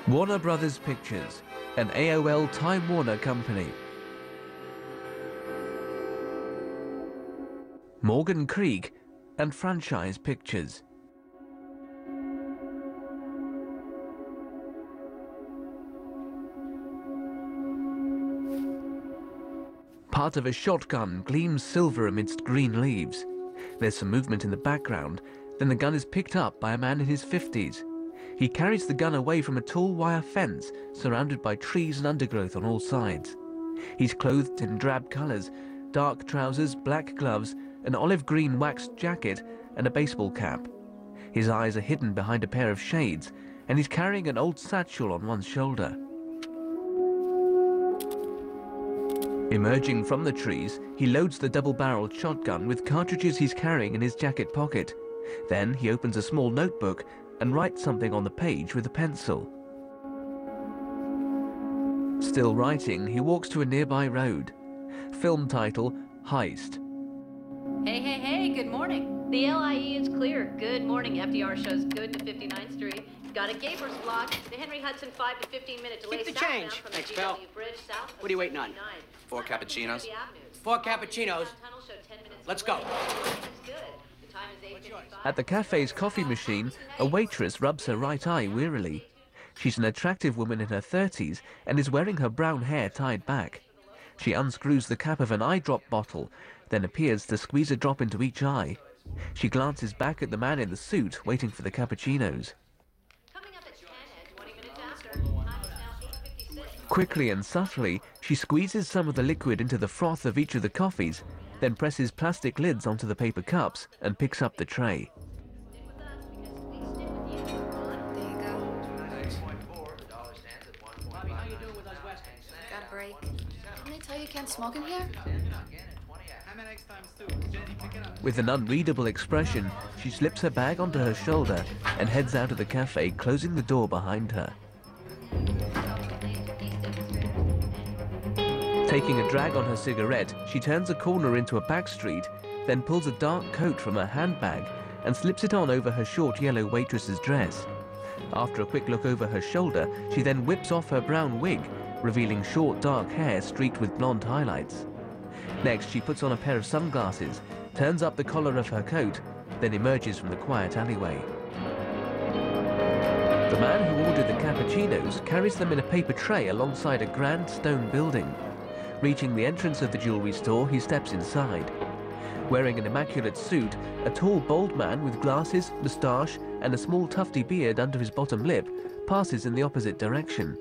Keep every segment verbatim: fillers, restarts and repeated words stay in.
Warner Brothers Pictures, an A O L Time Warner company. Morgan Creek and Franchise Pictures. Part of a shotgun gleams silver amidst green leaves. There's some movement in the background, then the gun is picked up by a man in his fifties. He carries the gun away from a tall wire fence surrounded by trees and undergrowth on all sides. He's clothed in drab colours, dark trousers, black gloves, an olive green waxed jacket and a baseball cap. His eyes are hidden behind a pair of shades, and he's carrying an old satchel on one shoulder. Emerging from the trees, he loads the double-barreled shotgun with cartridges he's carrying in his jacket pocket. Then he opens a small notebook and writes something on the page with a pencil. Still writing, he walks to a nearby road. Film title, Heist. Hey, hey, hey, good morning. The L I E is clear. Good morning. F D R shows good to fifty-ninth Street. Got a Gapers block. The Henry Hudson five to fifteen minute delay. Keep the southbound change. from Thanks, the pal. G W Bridge south. What are you waiting on? Four cappuccinos. Four cappuccinos. Let's go. At the cafe's coffee machine, a waitress rubs her right eye wearily. She's an attractive woman in her thirties and is wearing her brown hair tied back. She unscrews the cap of an eye drop bottle, then appears to squeeze a drop into each eye. She glances back at the man in the suit waiting for the cappuccinos. Quickly and subtly, she squeezes some of the liquid into the froth of each of the coffees, then presses plastic lids onto the paper cups and picks up the tray. Got a break. Didn't they tell you you can't smoke in here? With an unreadable expression, she slips her bag onto her shoulder and heads out of the cafe, closing the door behind her. Taking a drag on her cigarette, she turns a corner into a back street, then pulls a dark coat from her handbag and slips it on over her short yellow waitress's dress. After a quick look over her shoulder, she then whips off her brown wig, revealing short dark hair streaked with blonde highlights. Next, she puts on a pair of sunglasses, turns up the collar of her coat, then emerges from the quiet alleyway. The man who ordered the cappuccinos carries them in a paper tray alongside a grand stone building. Reaching the entrance of the jewelry store, he steps inside. Wearing an immaculate suit, a tall, bold man with glasses, moustache, and a small tufty beard under his bottom lip passes in the opposite direction.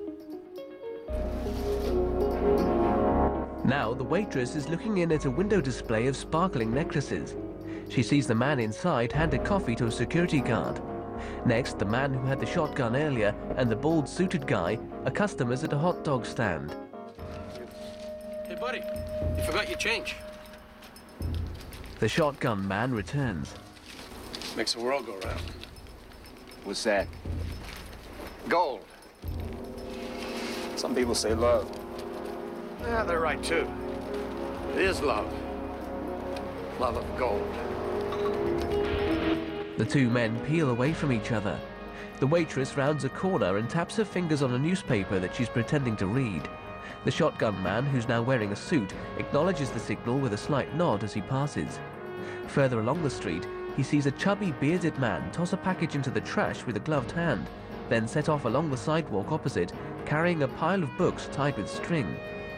Now, the waitress is looking in at a window display of sparkling necklaces. She sees the man inside hand a coffee to a security guard. Next, the man who had the shotgun earlier and the bald suited guy are customers at a hot dog stand. Hey, buddy, you forgot your change. The shotgun man returns. Makes the world go round. What's that? Gold. Some people say love. Yeah, they're right, too. It is love. Love of gold. The two men peel away from each other. The waitress rounds a corner and taps her fingers on a newspaper that she's pretending to read. The shotgun man, who's now wearing a suit, acknowledges the signal with a slight nod as he passes. Further along the street, he sees a chubby, bearded man toss a package into the trash with a gloved hand, then set off along the sidewalk opposite, carrying a pile of books tied with string.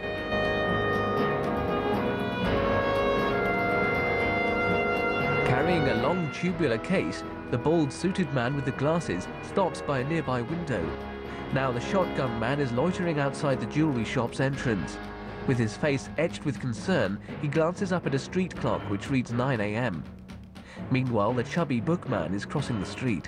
Carrying a long tubular case, the bald suited man with the glasses stops by a nearby window. Now the shotgun man is loitering outside the jewelry shop's entrance. With his face etched with concern, he glances up at a street clock which reads nine A M Meanwhile, the chubby bookman is crossing the street.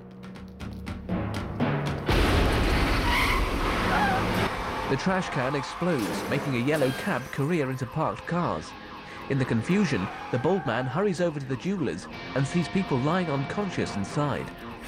The trash can explodes, making a yellow cab career into parked cars. In the confusion, the bald man hurries over to the jewelers and sees people lying unconscious inside.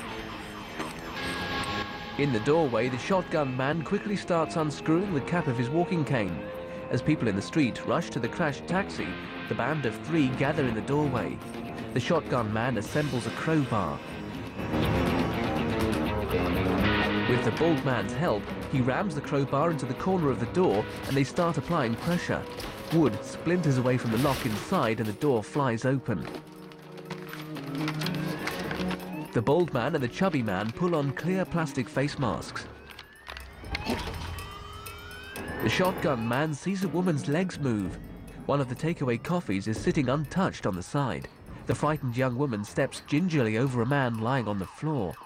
In the doorway, the shotgun man quickly starts unscrewing the cap of his walking cane. As people in the street rush to the crashed taxi, the band of three gather in the doorway. The shotgun man assembles a crowbar. With the bald man's help, he rams the crowbar into the corner of the door and they start applying pressure. Wood splinters away from the lock inside and the door flies open. The bald man and the chubby man pull on clear plastic face masks. The shotgun man sees a woman's legs move. One of the takeaway coffees is sitting untouched on the side. The frightened young woman steps gingerly over a man lying on the floor.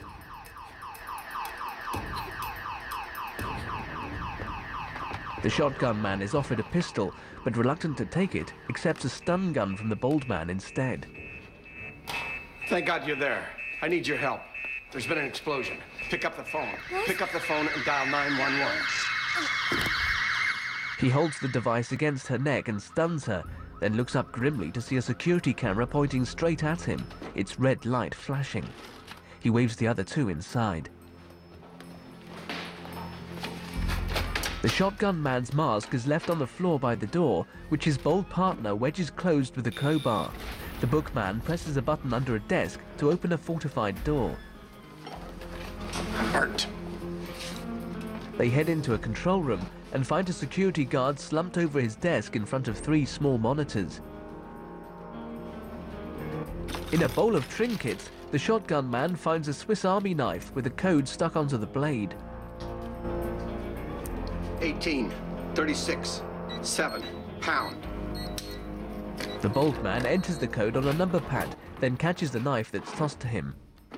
The shotgun man is offered a pistol, but reluctant to take it, accepts a stun gun from the bald man instead. Thank God you're there. I need your help. There's been an explosion. Pick up the phone. What? Pick up the phone and dial nine one one. He holds the device against her neck and stuns her, then looks up grimly to see a security camera pointing straight at him, its red light flashing. He waves the other two inside. The shotgun man's mask is left on the floor by the door, which his bold partner wedges closed with a crowbar. The bookman presses a button under a desk to open a fortified door. I'm hurt. They head into a control room and find a security guard slumped over his desk in front of three small monitors. In a bowl of trinkets, the shotgun man finds a Swiss Army knife with a code stuck onto the blade. eighteen, thirty-six, seven, pound. The bald man enters the code on a number pad, then catches the knife that's tossed to him.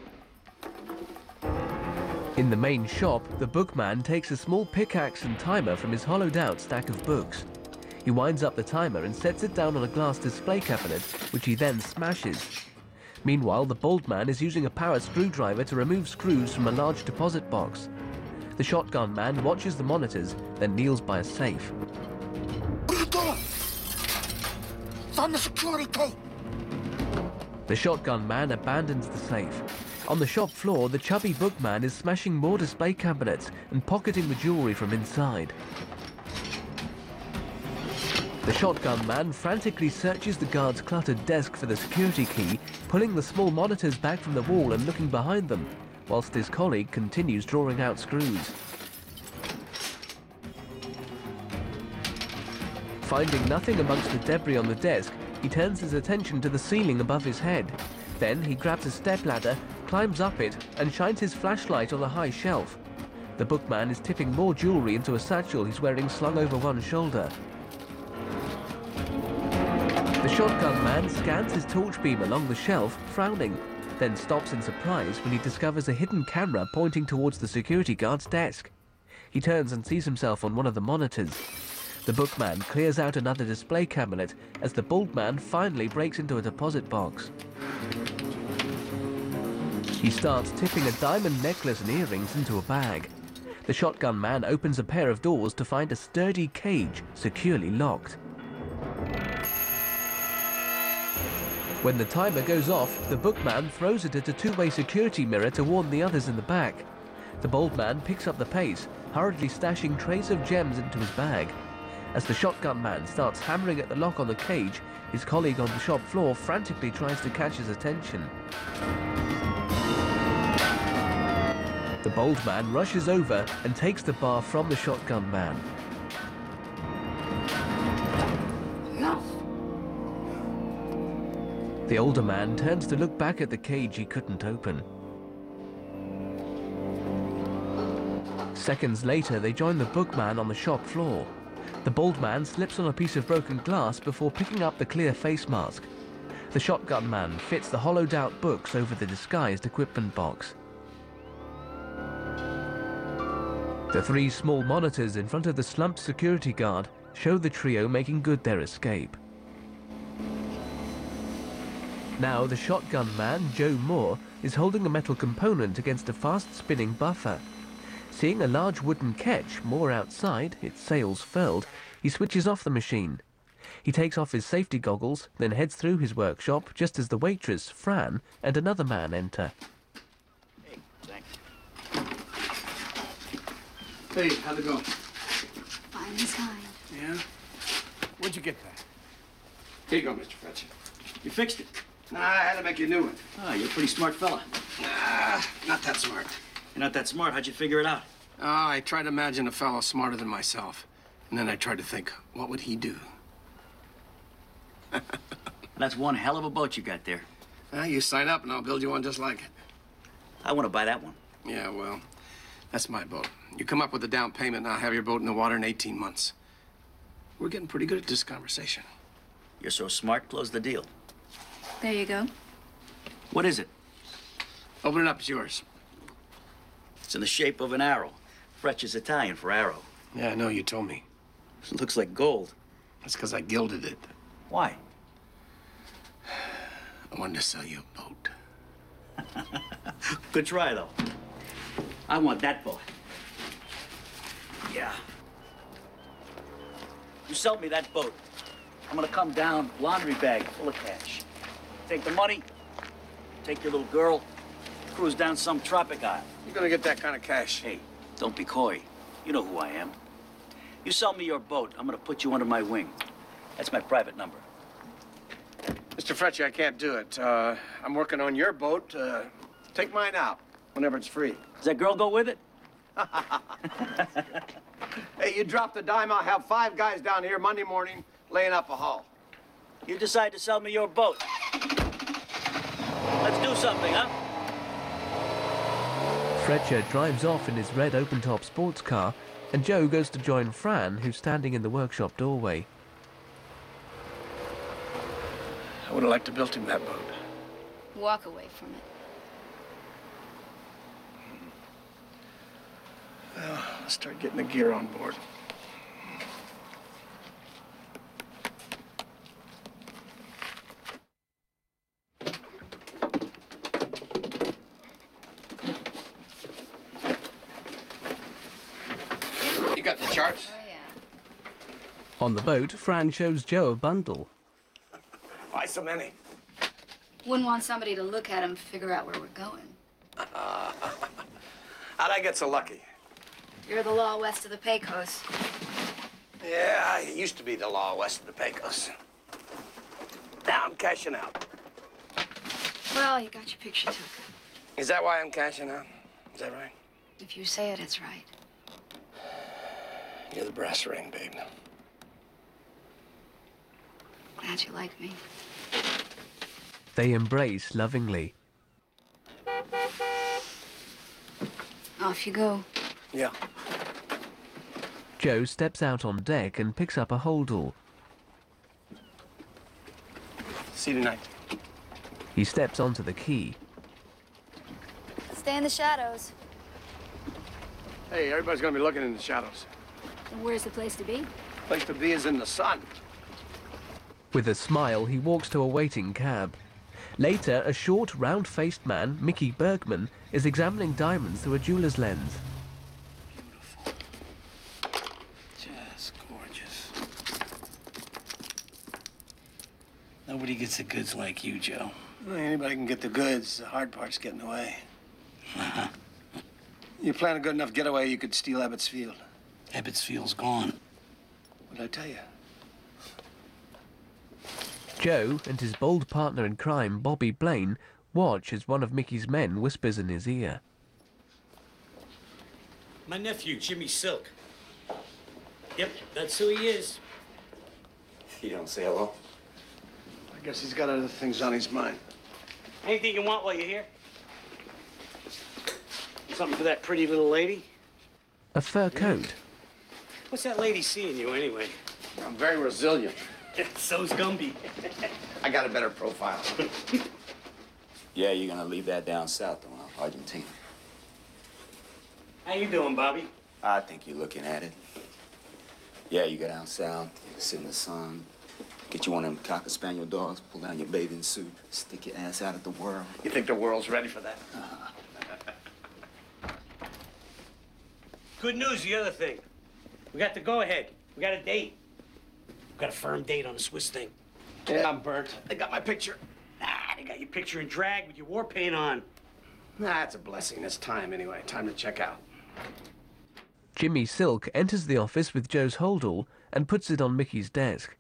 In the main shop, the bookman takes a small pickaxe and timer from his hollowed-out stack of books. He winds up the timer and sets it down on a glass display cabinet, which he then smashes. Meanwhile, the bald man is using a power screwdriver to remove screws from a large deposit box. The shotgun man watches the monitors, then kneels by a safe. What are you doing? It's on the security tape. The shotgun man abandons the safe. On the shop floor, the chubby bookman is smashing more display cabinets and pocketing the jewelry from inside. The shotgun man frantically searches the guard's cluttered desk for the security key, pulling the small monitors back from the wall and looking behind them, whilst his colleague continues drawing out screws. Finding nothing amongst the debris on the desk, he turns his attention to the ceiling above his head. Then he grabs a stepladder, climbs up it, and shines his flashlight on a high shelf. The bookman is tipping more jewelry into a satchel he's wearing slung over one shoulder. The shotgun man scans his torch beam along the shelf, frowning, then stops in surprise when he discovers a hidden camera pointing towards the security guard's desk. He turns and sees himself on one of the monitors. The bookman clears out another display cabinet as the bald man finally breaks into a deposit box. He starts tipping a diamond necklace and earrings into a bag. The shotgun man opens a pair of doors to find a sturdy cage securely locked. When the timer goes off, the bookman throws it at a two-way security mirror to warn the others in the back. The bald man picks up the pace, hurriedly stashing trays of gems into his bag. As the shotgun man starts hammering at the lock on the cage, his colleague on the shop floor frantically tries to catch his attention. The bald man rushes over and takes the bar from the shotgun man. Enough. The older man turns to look back at the cage he couldn't open. Seconds later, they join the bookman on the shop floor. The bald man slips on a piece of broken glass before picking up the clear face mask. The shotgun man fits the hollowed-out books over the disguised equipment box. The three small monitors in front of the slumped security guard show the trio making good their escape. Now, the shotgun man, Joe Moore, is holding a metal component against a fast-spinning buffer. Seeing a large wooden ketch moored outside, its sails furled, he switches off the machine. He takes off his safety goggles, then heads through his workshop just as the waitress, Fran, and another man enter. Hey, thanks. Hey, how'd it go? Fine is fine. Yeah? Where'd you get that? Here you go, Mister Fletcher. You fixed it. Nah, I had to make you a new one. Oh, you're a pretty smart fella. Nah, not that smart. You're not that smart. How'd you figure it out? Uh, I tried to imagine a fellow smarter than myself. And then I tried to think, what would he do? That's one hell of a boat you got there. Well, you sign up and I'll build you one just like it. I want to buy that one. Yeah, well, that's my boat. You come up with a down payment and I'll have your boat in the water in eighteen months. We're getting pretty good at this conversation. You're so smart, close the deal. There you go. What is it? Open it up, it's yours. It's in the shape of an arrow. Fretch is Italian for arrow. Yeah, I know, you told me. It looks like gold. That's because I gilded it. Why? I wanted to sell you a boat. Good try, though. I want that boat. Yeah. You sell me that boat, I'm gonna come down, laundry bag full of cash. Take the money, take your little girl, cruise down some tropic isle. You're gonna get that kind of cash. Hey, don't be coy. You know who I am. You sell me your boat, I'm gonna put you under my wing. That's my private number. Mister Fretcher, I can't do it. Uh, I'm working on your boat. Uh, take mine out whenever it's free. Does that girl go with it? Hey, you drop the dime, I'll have five guys down here Monday morning laying up a hull. You decide to sell me your boat. Let's do something, huh? Fletcher drives off in his red open-top sports car, and Joe goes to join Fran, who's standing in the workshop doorway. I would have liked to build him that boat. Walk away from it. Well, let's start getting the gear on board. You got the charts? Oh, yeah. On the boat, Fran shows Joe a bundle. Why so many? Wouldn't want somebody to look at them, figure out where we're going. Uh, how'd I get so lucky? You're the law west of the Pecos. Yeah, it used to be the law west of the Pecos. Now I'm cashing out. Well, you got your picture took. Is that why I'm cashing out? Is that right? If you say it, it's right. You're the brass ring, babe. Glad you like me. They embrace lovingly. Off you go. Yeah. Joe steps out on deck and picks up a holdall. See you tonight. He steps onto the quay. Stay in the shadows. Hey, everybody's gonna be looking in the shadows. Where's the place to be? Place to be is in the sun. With a smile, he walks to a waiting cab. Later, a short, round-faced man, Mickey Bergman, is examining diamonds through a jeweler's lens. Beautiful. Just gorgeous. Nobody gets the goods like you, Joe. Well, anybody can get the goods. The hard part's getting away. You plan a good enough getaway, you could steal Ebbets Field. Ebbets Field's gone. What'd I tell you? Joe and his bold partner in crime, Bobby Blaine, watch as one of Mickey's men whispers in his ear. My nephew, Jimmy Silk. Yep, that's who he is. You don't say hello? I guess he's got other things on his mind. Anything you want while you're here? Something for that pretty little lady? A fur coat. What's that lady seeing you, anyway? I'm very resilient. So's Gumby. I got a better profile. Yeah, you're gonna leave that down south, though, huh? Argentina. How you doing, Bobby? I think you're looking at it. Yeah, you go down south, sit in the sun, get you one of them Cocker Spaniel dogs, pull down your bathing suit, stick your ass out at the world. You think the world's ready for that? Uh-huh. Good news, the other thing. We got the go-ahead. We got a date. We got a firm date on the Swiss thing. Yeah, I'm burnt. They got my picture. Ah, they got your picture in drag with your war paint on. Nah, it's a blessing. It's time anyway. Time to check out. Jimmy Silk enters the office with Joe's holdall and puts it on Mickey's desk.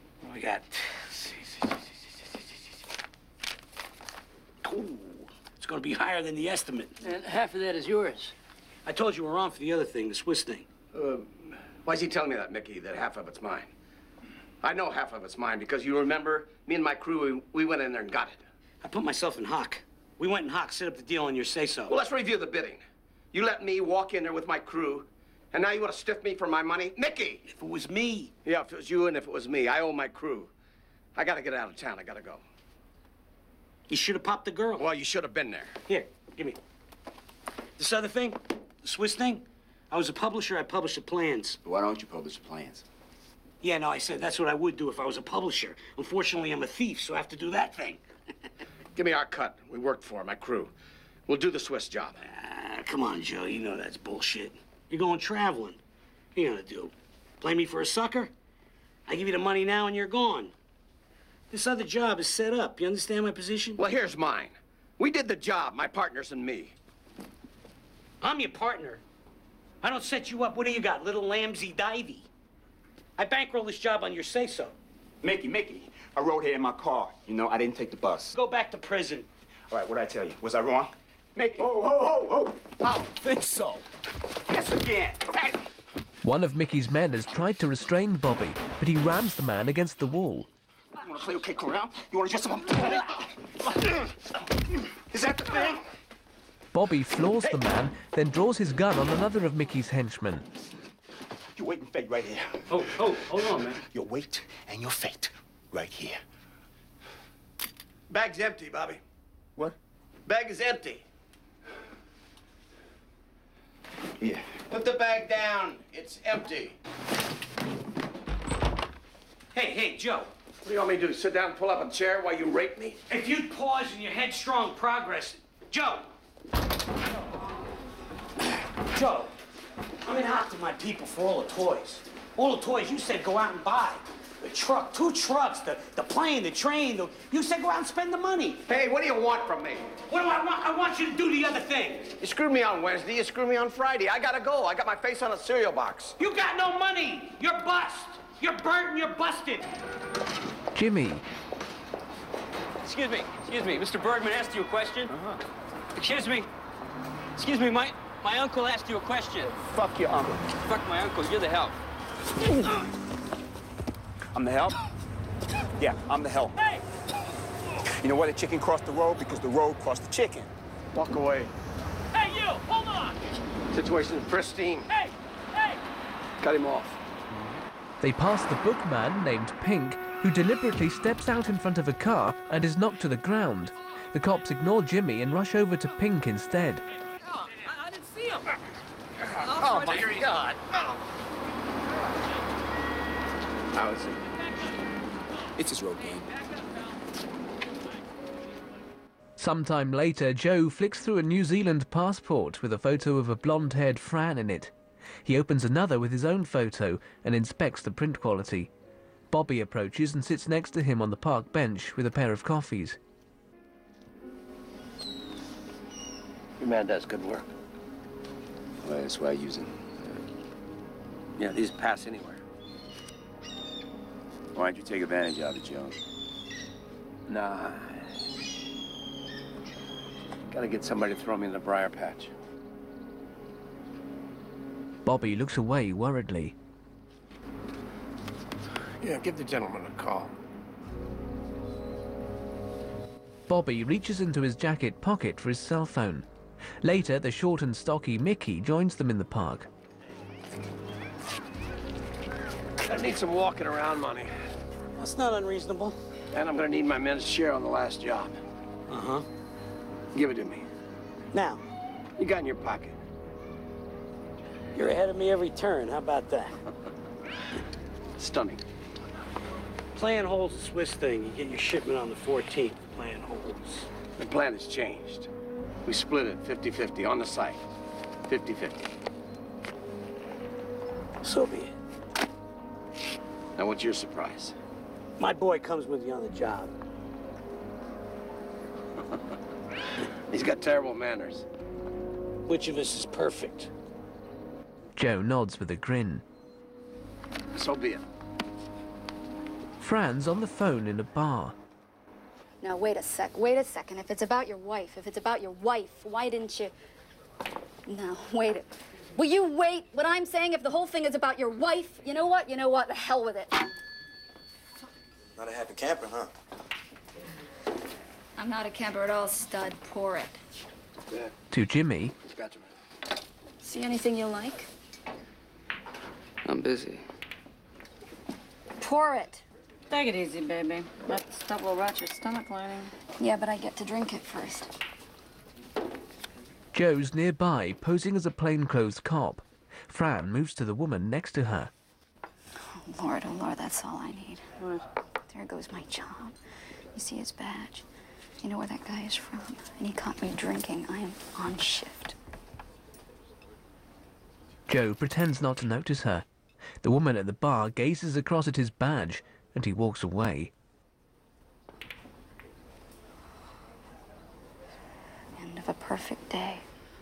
We got... Ooh, it's gonna be higher than the estimate. And half of that is yours. I told you we're on for the other thing, the Swiss thing. Uh, why's he telling me that, Mickey, that half of it's mine? I know half of it's mine because you remember, me and my crew, we, we went in there and got it. I put myself in hock. We went in hock, set up the deal on your say-so. Well, let's review the bidding. You let me walk in there with my crew, and now you want to stiff me for my money? Mickey! If it was me. Yeah, if it was you and if it was me, I owe my crew. I gotta get out of town, I gotta go. You should have popped the girl. Well, you should have been there. Here, give me. This other thing, the Swiss thing, I was a publisher, I published the plans. Why don't you publish the plans? Yeah, no, I said that's what I would do if I was a publisher. Unfortunately, I'm a thief, so I have to do that thing. Give me our cut. We worked for my crew. We'll do the Swiss job. Ah, come on, Joe, you know that's bullshit. You're going traveling. What are you gonna do? Play me for a sucker? I give you the money now and you're gone. This other job is set up. You understand my position? Well, here's mine. We did the job, my partners and me. I'm your partner. I don't set you up. What do you got, little lamsy-divey? I bankroll this job on your say-so. Mickey, Mickey, I rode here in my car. You know, I didn't take the bus. Go back to prison. All right, what'd I tell you? Was I wrong? Mickey. Oh, oh, oh, oh. I don't think so. Yes, again. Hey. One of Mickey's men has tried to restrain Bobby, but he rams the man against the wall. You wanna play okay, around? You wanna just... Is that the thing? Bobby floors the man, then draws his gun on another of Mickey's henchmen. Your weight and fate right here. Oh, oh, hold on, man. Your weight and your fate right here. Bag's empty, Bobby. What? Bag is empty. Yeah. Put the bag down. It's empty. Hey, hey, Joe. What do you want me to do? Sit down and pull up a chair while you rape me? If you'd pause in your headstrong progress... Joe! Joe, I'm in hot to my people for all the toys. All the toys you said go out and buy. The truck, two trucks, the, the plane, the train. The, you said go out and spend the money. Hey, what do you want from me? What do I want? I want you to do the other thing. You screwed me on Wednesday, you screwed me on Friday. I gotta go. I got my face on a cereal box. You got no money. You're bust. You're burnt and you're busted. Jimmy. Excuse me, excuse me. Mister Bergman asked you a question. Uh-huh. Excuse me. Excuse me, my, my uncle asked you a question. Fuck your uncle. Fuck my uncle, you're the help. I'm the help? Yeah, I'm the help. Hey! You know why the chicken crossed the road? Because the road crossed the chicken. Walk away. Hey, you! Hold on! Situation is pristine. Hey! Hey! Cut him off. They pass the bookman named Pink, who deliberately steps out in front of a car and is knocked to the ground. The cops ignore Jimmy and rush over to Pink instead. Oh, I, I didn't see him. Oh, my God. How is it? It's his road game. Sometime later, Joe flicks through a New Zealand passport with a photo of a blonde-haired Fran in it. He opens another with his own photo and inspects the print quality. Bobby approaches and sits next to him on the park bench with a pair of coffees. Your man does good work. Well, that's why I use him. Yeah, these pass anywhere. Why don't you take advantage of it, Joe? Nah. Gotta get somebody to throw me in the briar patch. Bobby looks away worriedly. Yeah, give the gentleman a call. Bobby reaches into his jacket pocket for his cell phone. Later, the short and stocky Mickey joins them in the park. I need some walking around money. That's not unreasonable. And I'm gonna need my men's share on the last job. Uh-huh. Give it to me. Now, You got in your pocket. you're ahead of me every turn. How about that? Stunning. Plan holds the Swiss thing. You get your shipment on the fourteenth. Plan holds. The plan has changed. We split it fifty fifty on the site. fifty fifty. So be it. Now, what's your surprise? My boy comes with you on the job. He's got terrible manners. Which of us is perfect? Joe nods with a grin. So be it. Fran's on the phone in a bar. Now, wait a sec, wait a second. If it's about your wife, if it's about your wife, why didn't you... No, wait it. Will you wait what I'm saying? If the whole thing is about your wife, you know what? You know what? The hell with it. Not a happy camper, huh? I'm not a camper at all, stud. Pour it. Yeah. To Jimmy, Gotcha, man. See anything you like? I'm busy. Pour it. Take it easy, baby. That stuff will rot your stomach lining. Yeah, but I get to drink it first. Joe's nearby, posing as a plainclothes cop. Fran moves to the woman next to her. Oh, Lord, oh, Lord, that's all I need. What? There goes my job. You see his badge. You know where that guy is from? And he caught me drinking. I am on shift. Joe pretends not to notice her. The woman at the bar gazes across at his badge, and he walks away. End of a perfect day.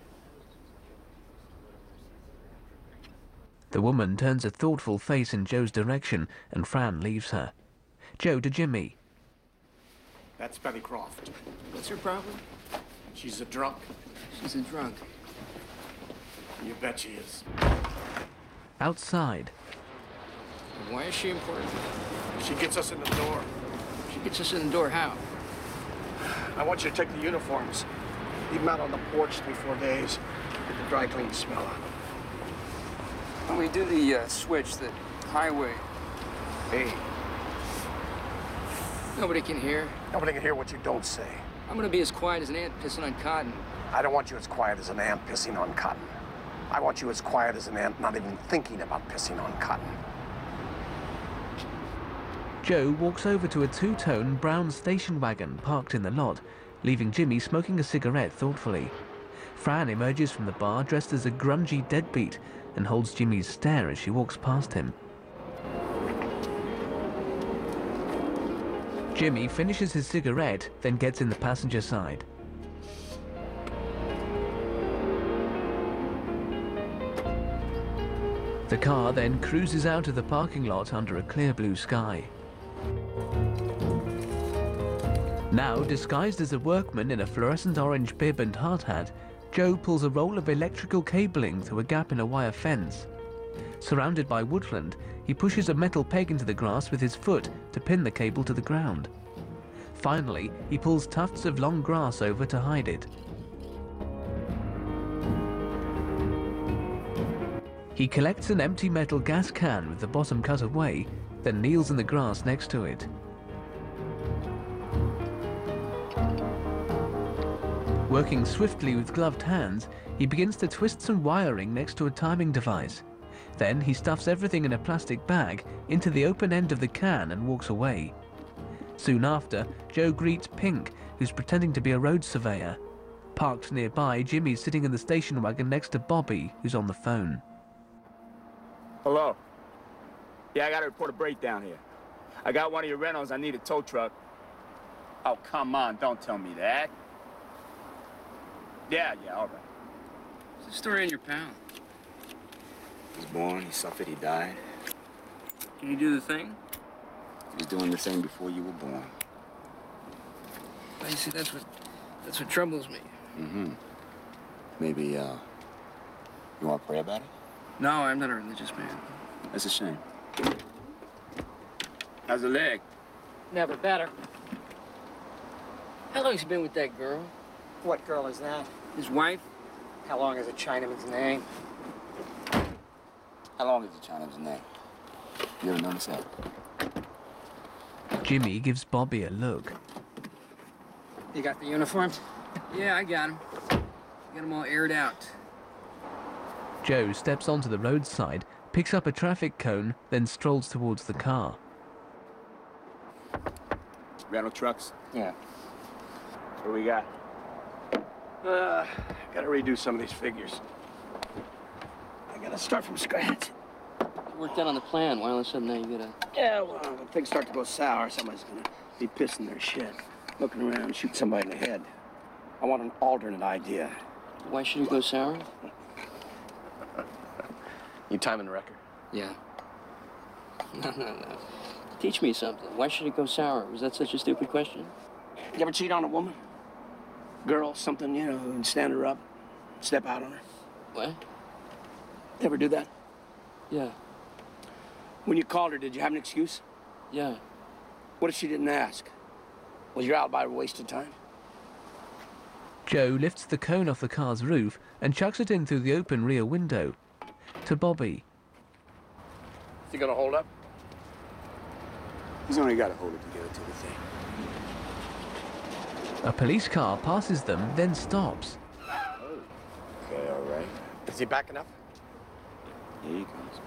The woman turns a thoughtful face in Joe's direction, and Fran leaves her. Joe to Jimmy. That's Betty Croft. What's her problem? She's a drunk. She's a drunk. You bet she is. Outside. Why is she important? She gets us in the door. She gets us in the door how? I want you to take the uniforms. Leave them out on the porch three, four days. Get the dry clean smell out. When we do the uh, switch, the highway, Hey, nobody can hear. nobody can hear what you don't say. I'm gonna be as quiet as an ant pissing on cotton. I don't want you as quiet as an ant pissing on cotton. I want you as quiet as an ant not even thinking about pissing on cotton. Joe walks over to a two-tone brown station wagon parked in the lot, leaving Jimmy smoking a cigarette thoughtfully. Fran emerges from the bar dressed as a grungy deadbeat and holds Jimmy's stare as she walks past him. Jimmy finishes his cigarette, then gets in the passenger side. The car then cruises out of the parking lot under a clear blue sky. Now, disguised as a workman in a fluorescent orange bib and hard hat, Joe pulls a roll of electrical cabling through a gap in a wire fence. Surrounded by woodland, he pushes a metal peg into the grass with his foot to pin the cable to the ground. Finally, he pulls tufts of long grass over to hide it. He collects an empty metal gas can with the bottom cut away, then kneels in the grass next to it. Working swiftly with gloved hands, he begins to twist some wiring next to a timing device. Then he stuffs everything in a plastic bag into the open end of the can and walks away. Soon after, Joe greets Pink, who's pretending to be a road surveyor. Parked nearby, Jimmy's sitting in the station wagon next to Bobby, who's on the phone. Hello. Yeah, I gotta report a breakdown here. I got one of your rentals. I need a tow truck. Oh, come on. Don't tell me that. Yeah, yeah, all right. What's the story on your pal? He was born, he suffered, he died. Can you do the thing? He was doing the thing before you were born. Well, you see, that's what, that's what troubles me. Mm-hmm. Maybe, uh, you want to pray about it? No, I'm not a religious man. That's a shame. How's the leg? Never better. How long has he been with that girl? What girl is that? His wife? How long is a Chinaman's name? How long is the Chinaman's name? You ever notice that? Jimmy gives Bobby a look. You got the uniforms? Yeah, I got him. Got them all aired out. Joe steps onto the roadside, picks up a traffic cone, then strolls towards the car. Rental trucks? Yeah. What we got? Uh, gotta redo some of these figures. I gotta start from scratch. You worked out on the plan. Why all of a sudden now you gotta... Yeah, well, when things start to go sour, somebody's gonna be pissing their shit, looking around, shoot somebody in the head. I want an alternate idea. Why should it go sour? You timing the wrecker? Yeah. No, no, no. Teach me something. Why should it go sour? Was that such a stupid question? You ever cheat on a woman? Girl, something, you know, and stand her up, step out on her? What? You ever do that? Yeah. When you called her, did you have an excuse? Yeah. What if she didn't ask? Was your alibi a waste of time? Joe lifts the cone off the car's roof and chucks it in through the open rear window. To Bobby. Is he gonna hold up? He's only got to hold it together to the thing. A police car passes them, then stops. Okay, all right. Is he backing up? Here he comes.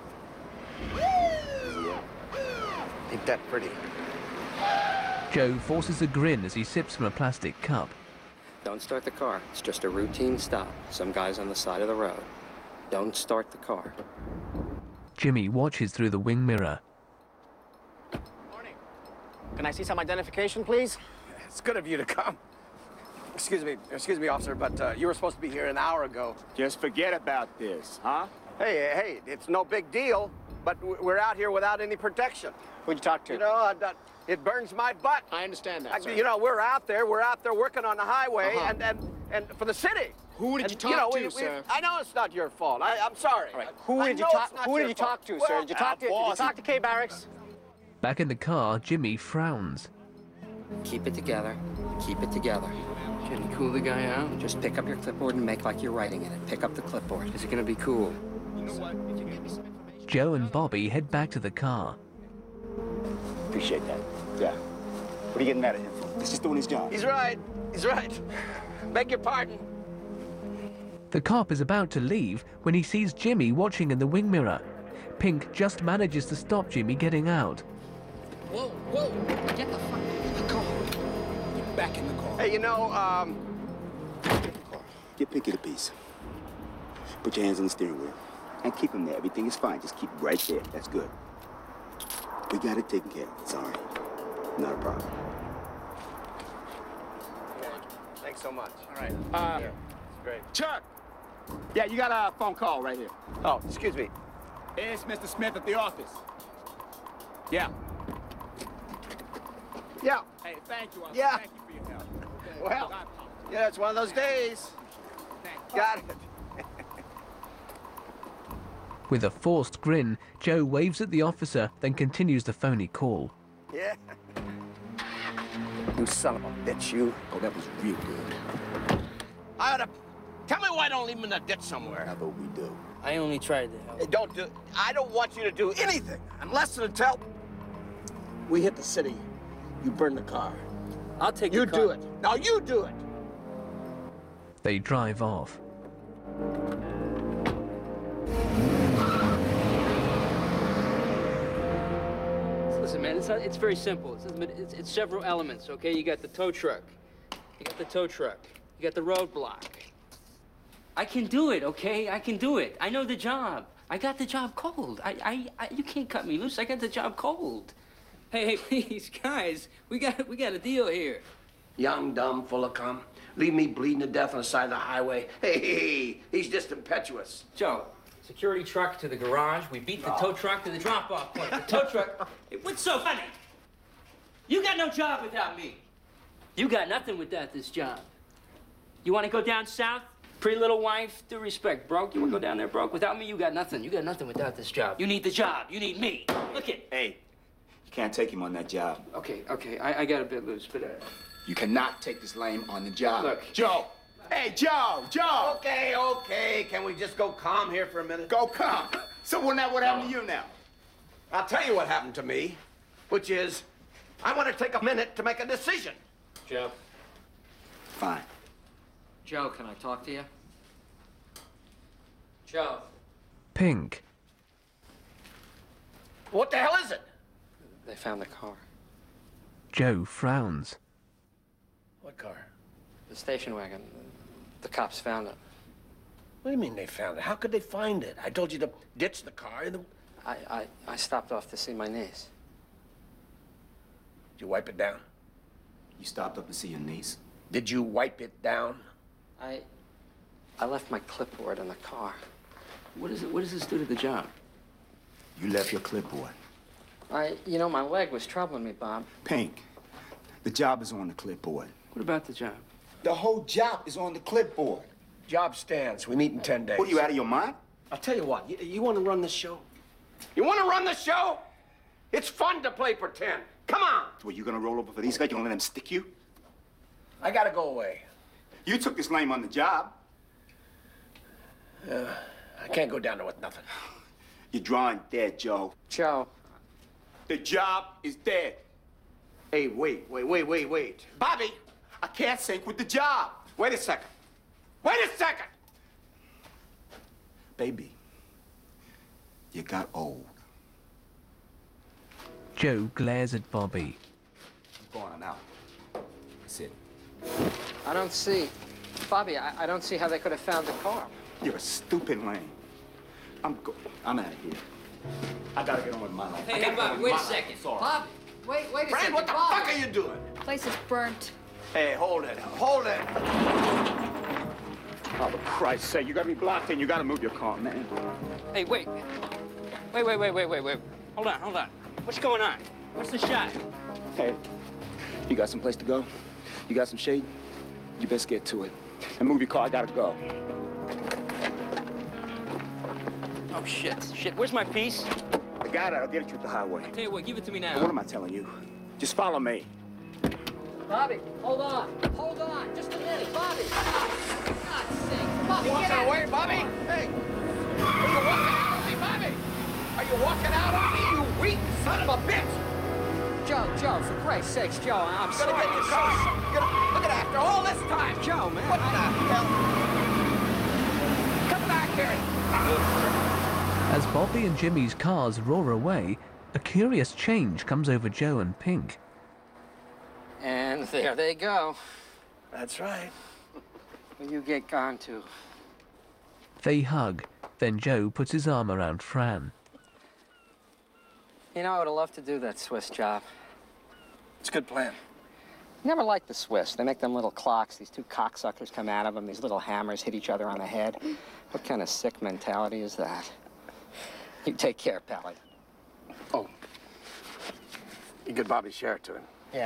Ain't that pretty? Joe forces a grin as he sips from a plastic cup. Don't start the car. It's just a routine stop. Some guy's on the side of the road. Don't start the car. Jimmy watches through the wing mirror. Morning. Can I see some identification, please? It's good of you to come. Excuse me, excuse me, officer, but uh, you were supposed to be here an hour ago. Just forget about this, huh? Hey, hey, it's no big deal, but we're out here without any protection. Who'd you talk to? You know, I, I, it burns my butt. I understand that, I, sir. You know, we're out there, we're out there working on the highway, Uh-huh. and, and, and for the city. Who did And, you talk you know, to, we, we, sir? I know it's not your fault. I, I'm sorry. All right. I- Who I did you know talk? it's not Who your did you fault. talk to, Well, sir? Did you talk to? Did you boss. talk to K Barracks? Back in the car, Jimmy frowns. Keep it together. Keep it together. Can you cool the guy out? Just pick up your clipboard and make like you're writing in it. Pick up the clipboard. Is it gonna be cool? You know what? If you give me some information... Joe and Bobby head back to the car. Appreciate that. Yeah. What are you getting mad at him for? He's just doing his job. He's right. He's right. Beg your pardon. The cop is about to leave when he sees Jimmy watching in the wing mirror. Pink just manages to stop Jimmy getting out. Whoa, whoa! Get the fuck in the car. Get back in the car. Hey, you know, um... Get Pinky the piece. Put your hands on the steering wheel. And keep him there. Everything is fine. Just keep him right there. That's good. We got it taken care of. It's all right. Not a problem. Thanks so much. All right. Uh, Yeah, it's great. Chuck! Yeah, you got a phone call right here. Oh, excuse me. It's Mister Smith at the office. Yeah. Yeah. Hey, thank you. Officer. Yeah. Thank you for your help. Okay. Well, I apologize. yeah, it's one of those days. Thanks. Got it. With a forced grin, Joe waves at the officer, then continues the phony call. Yeah. You son of a bitch, you. Oh, that was real good. I ought to... Tell me why I don't leave him in the ditch somewhere. How about we do? I only tried to help. Hey, don't do... I don't want you to do anything unless and until we hit the city. You burn the car. I'll take You the car. do it. Now you do it. They drive off. Listen, man, it's, not, it's very simple. It's, it's, it's several elements, okay? You got the tow truck. You got the tow truck. You got the roadblock. I can do it, okay? I can do it. I know the job. I got the job cold. I, I, I you can't cut me loose. I got the job cold. Hey, hey, please, guys, we got, we got a deal here. Young, dumb, full of cum. Leave me bleeding to death on the side of the highway. Hey, hey, hey, he's just impetuous. Joe, security truck to the garage. We beat the tow truck to the drop-off point. The tow truck. Hey, what's so funny? You got no job without me. You got nothing without this job. You want to go down south? Pretty little wife, due respect, broke. You want to go down there broke? Without me, you got nothing. You got nothing without this job. You need the job. You need me. Look it. Hey, you can't take him on that job. Okay, okay, I, I got a bit loose, but uh, You cannot take this lame on the job. look. Joe! Hey, Joe! Joe! Okay, okay. Can we just go calm here for a minute? Go come. So when that what happened to you now? I'll tell you what happened to me, which is I want to take a minute to make a decision. Joe. Fine. Joe, can I talk to you? Joe. Pink. What the hell is it? They found the car. Joe frowns. What car? The station wagon. The cops found it. What do you mean they found it? How could they find it? I told you to ditch the car. Did I, I, I stopped off to see my niece. you wipe it down? You stopped up to see your niece? Did you wipe it down? I, I left my clipboard in the car. What is it? What does this do to the job? You left your clipboard. I, you know, my leg was troubling me, Bob. Pink, the job is on the clipboard. What about the job? The whole job is on the clipboard. Job stands. We meet in ten days. What, are you out of your mind? I'll tell you what. You, you want to run the show? You want to run the show? It's fun to play pretend. Come on. So are you gonna roll over for these guys? You gonna let them stick you? I gotta go away. You took this lame on the job. Uh, I can't go down there with nothing. You're drawing dead, Joe. Joe. The job is dead. Hey, wait, wait, wait, wait, wait. Bobby, I can't sync with the job. Wait a second. Wait a second. Baby, you got old. Joe glares at Bobby. I'm going on out. That's it. I don't see... Bobby, I, I don't see how they could have found the car. You're a stupid lame. I'm go... I'm out of here. I gotta get on with my life. Hey, hey, Bobby, wait a second. Bobby, wait, wait a Fran, second. what the Bobby. fuck are you doing? Place is burnt. Hey, hold it. Hold it. Oh, for Christ's sake, you got me blocked in. You gotta move your car, man. Hey, wait. Wait, wait, wait, wait, wait, wait. Hold on, hold on. What's going on? What's the shot? Hey, you got some place to go? You got some shade? You best get to it. And move your car, I gotta go. Oh, shit. Shit, where's my piece? I got it, I'll get it you at the highway. Tell you what, give it to me now. What am I telling you? Just follow me. Bobby, hold on. Hold on. Just a minute. Bobby. For God's sake. Bobby, You get walking out. away, Bobby? Hey, are you walking out on me, Bobby? Are you walking out on me, you weak son of a bitch? Joe, Joe, for Christ's sakes, Joe, I'm You're sorry. gonna get your car. You're gonna, look at that, after all this time. Joe, man. What the hell? Come back here. As Bobby and Jimmy's cars roar away, a curious change comes over Joe and Pink. And there they go. That's right. Will you get gone to? They hug, then Joe puts his arm around Fran. You know, I would have loved to do that Swiss job. It's a good plan. Never liked the Swiss. They make them little clocks. These two cocksuckers come out of them. These little hammers hit each other on the head. What kind of sick mentality is that? You take care, Pally. Oh. You get Bobby's share to him. Yeah.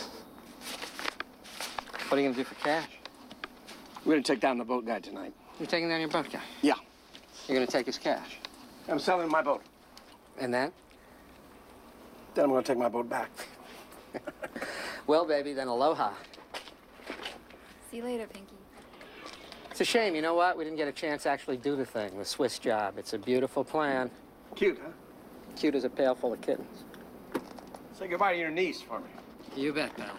What are you gonna do for cash? We're gonna take down the boat guy tonight. You're taking down your boat guy? Yeah. You're gonna take his cash? I'm selling my boat. And then? Then I'm gonna take my boat back. Well, baby, then aloha. See you later, Pinky. It's a shame, you know what? We didn't get a chance to actually do the thing, the Swiss job. It's a beautiful plan. Cute, huh? Cute as a pail full of kittens. Say goodbye to your niece for me. You bet, pal.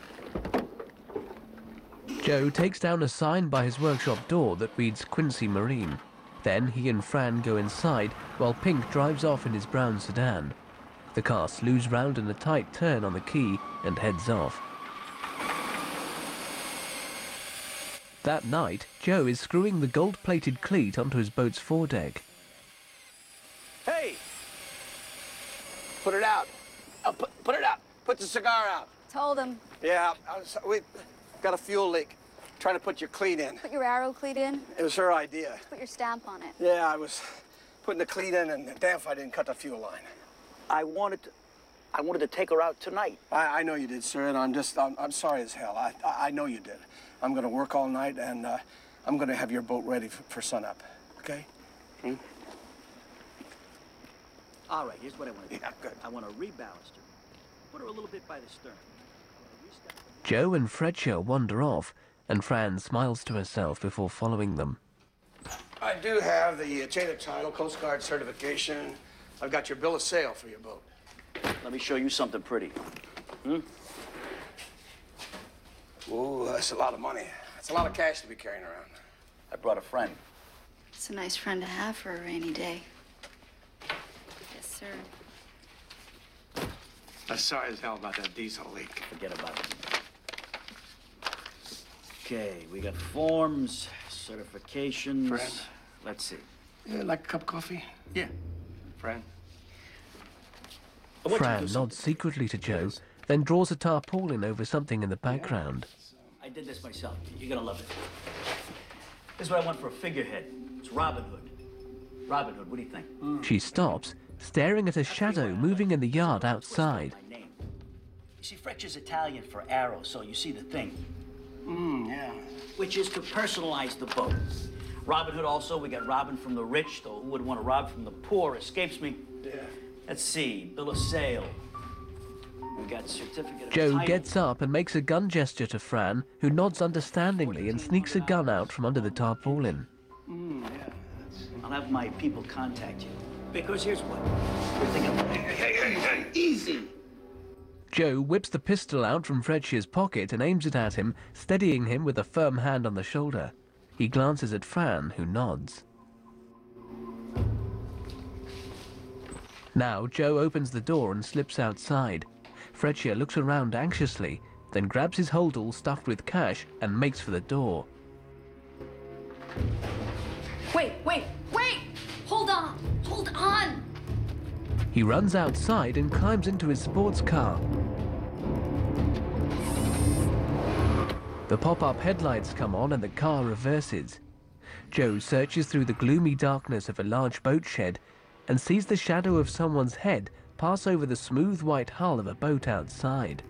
Joe takes down a sign by his workshop door that reads Quincy Marine. Then he and Fran go inside while Pink drives off in his brown sedan. The car slews round in a tight turn on the quay and heads off. That night, Joe is screwing the gold-plated cleat onto his boat's foredeck. Hey! Put it out. Uh, put, put it out. Put the cigar out. Told him. Yeah, I was, we got a fuel leak. Trying to put your cleat in. Put your arrow cleat in. It was her idea. Put your stamp on it. Yeah, I was putting the cleat in, and damn if I didn't cut the fuel line. I wanted to, I wanted to take her out tonight. I, I know you did, sir, and I'm just, I'm, I'm sorry as hell. I, I, I know you did. I'm gonna work all night, and uh, I'm gonna have your boat ready for, for sunup, okay? Hmm? All right, here's what I want to do. Yeah, good. I want to rebalance her. Put her a little bit by the stern. Joe and Fletcher wander off, and Fran smiles to herself before following them. I do have the uh, chain of title, Coast Guard certification. I've got your bill of sale for your boat. Let me show you something pretty. Hmm? Ooh, that's a lot of money. That's a lot of cash to be carrying around. I brought a friend. It's a nice friend to have for a rainy day. Yes, sir. I'm sorry as hell about that diesel leak. Forget about it. Okay, we got forms, certifications. Friend. Let's see. Yeah, like a cup of coffee? Yeah. Friend. Fran nods secretly to Joe, then draws a tarpaulin over something in the background. I did this myself. You're gonna love it. This is what I want for a figurehead. It's Robin Hood. Robin Hood, what do you think? Mm. She stops, staring at a shadow moving in the yard outside. My name. You see, Fletcher's Italian for arrow, so you see the thing. Mm, yeah. Which is to personalize the boat. Robin Hood also, we got Robin from the rich, though who would want to rob from the poor escapes me. Yeah. Let's see, bill of sale. We got certificate of Joe title. gets up and makes a gun gesture to Fran, who nods understandingly and sneaks a gun out from under the tarpaulin. Mm, yeah. I'll have my people contact you. Because here's what. We're thinking, hey, hey, hey, hey, easy. Joe whips the pistol out from Fredshire's pocket and aims it at him, steadying him with a firm hand on the shoulder. He glances at Fran, who nods. Now Joe opens the door and slips outside. Fredshire looks around anxiously, then grabs his holdall stuffed with cash and makes for the door. Wait, wait, wait! Hold on! Hold on! He runs outside and climbs into his sports car. The pop-up headlights come on and the car reverses. Joe searches through the gloomy darkness of a large boat shed and sees the shadow of someone's head pass over the smooth white hull of a boat outside.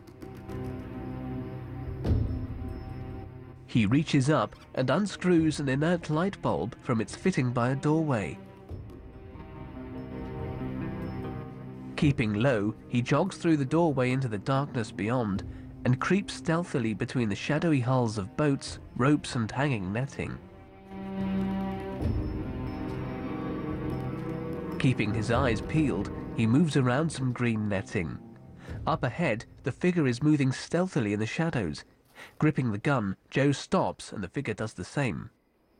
He reaches up and unscrews an inert light bulb from its fitting by a doorway. Keeping low, he jogs through the doorway into the darkness beyond and creeps stealthily between the shadowy hulls of boats, ropes and hanging netting. Keeping his eyes peeled, he moves around some green netting. Up ahead, the figure is moving stealthily in the shadows. Gripping the gun, Joe stops and the figure does the same.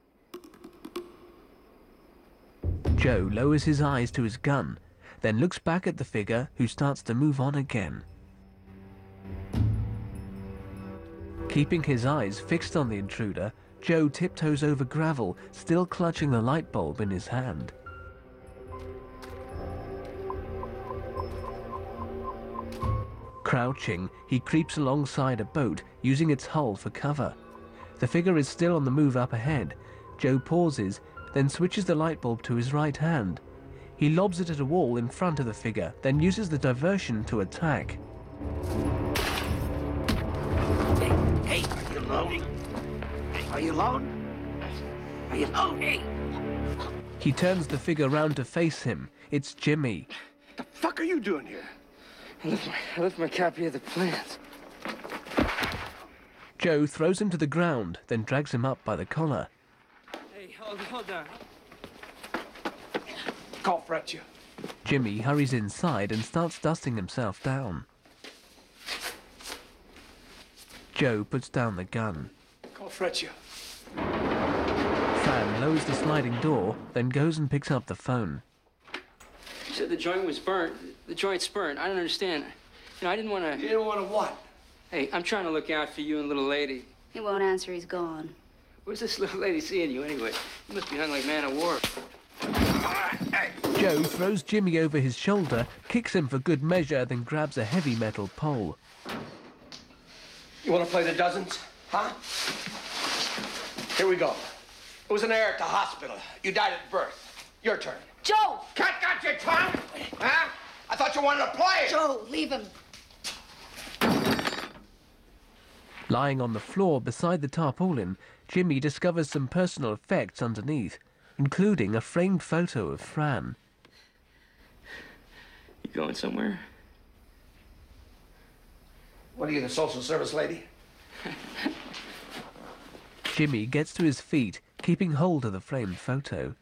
Joe lowers his eyes to his gun, then looks back at the figure, who starts to move on again. Keeping his eyes fixed on the intruder, Joe tiptoes over gravel, still clutching the light bulb in his hand. Crouching, he creeps alongside a boat, using its hull for cover. The figure is still on the move up ahead. Joe pauses, then switches the light bulb to his right hand. He lobs it at a wall in front of the figure, then uses the diversion to attack. Hey, are you alone? Are you alone? Are you alone? Hey! He turns the figure round to face him. It's Jimmy. What the fuck are you doing here? I left my, I left my copy of the plans. Joe throws him to the ground, then drags him up by the collar. Hey, hold, hold on. Call Fredshire. Jimmy hurries inside and starts dusting himself down. Joe puts down the gun. Call Fredshire. Fran lowers the sliding door, then goes and picks up the phone. You said the joint was burnt. The joint's burnt. I don't understand. You know, I didn't want to... You didn't want to what? Hey, I'm trying to look out for you and little lady. He won't answer, he's gone. Where's this little lady seeing you anyway? You must be hung like man of war. Joe throws Jimmy over his shoulder, kicks him for good measure, then grabs a heavy metal pole. You want to play the dozens? Huh? Here we go. It was an error at the hospital. You died at birth. Your turn. Joe! Cut got your tongue? Huh? I thought you wanted to play. Joe, leave him. Lying on the floor beside the tarpaulin, Jimmy discovers some personal effects underneath, including a framed photo of Fran. You going somewhere? What are you, the social service lady? Jimmy gets to his feet, keeping hold of the framed photo.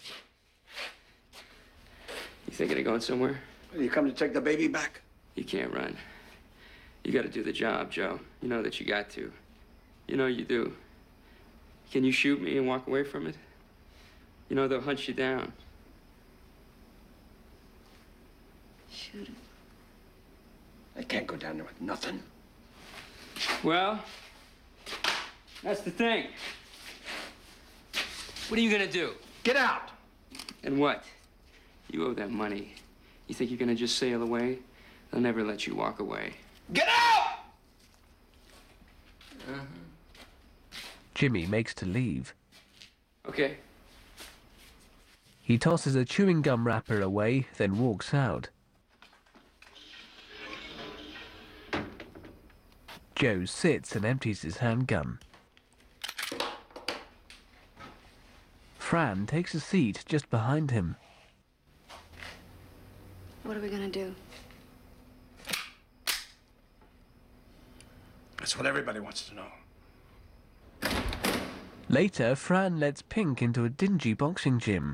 You thinking of going somewhere? You come to take the baby back? You can't run. You got to do the job, Joe. You know that you got to. You know you do. Can you shoot me and walk away from it? You know they'll hunt you down. Shoot him. I can't go down there with nothing. Well, that's the thing. What are you gonna do? Get out! And what? You owe them money. You think you're gonna just sail away? They'll never let you walk away. Get out! Uh-huh. Jimmy makes to leave. Okay. He tosses a chewing gum wrapper away, then walks out. Joe sits and empties his handgun. Fran takes a seat just behind him. What are we gonna do? That's what everybody wants to know. Later, Fran lets Pink into a dingy boxing gym.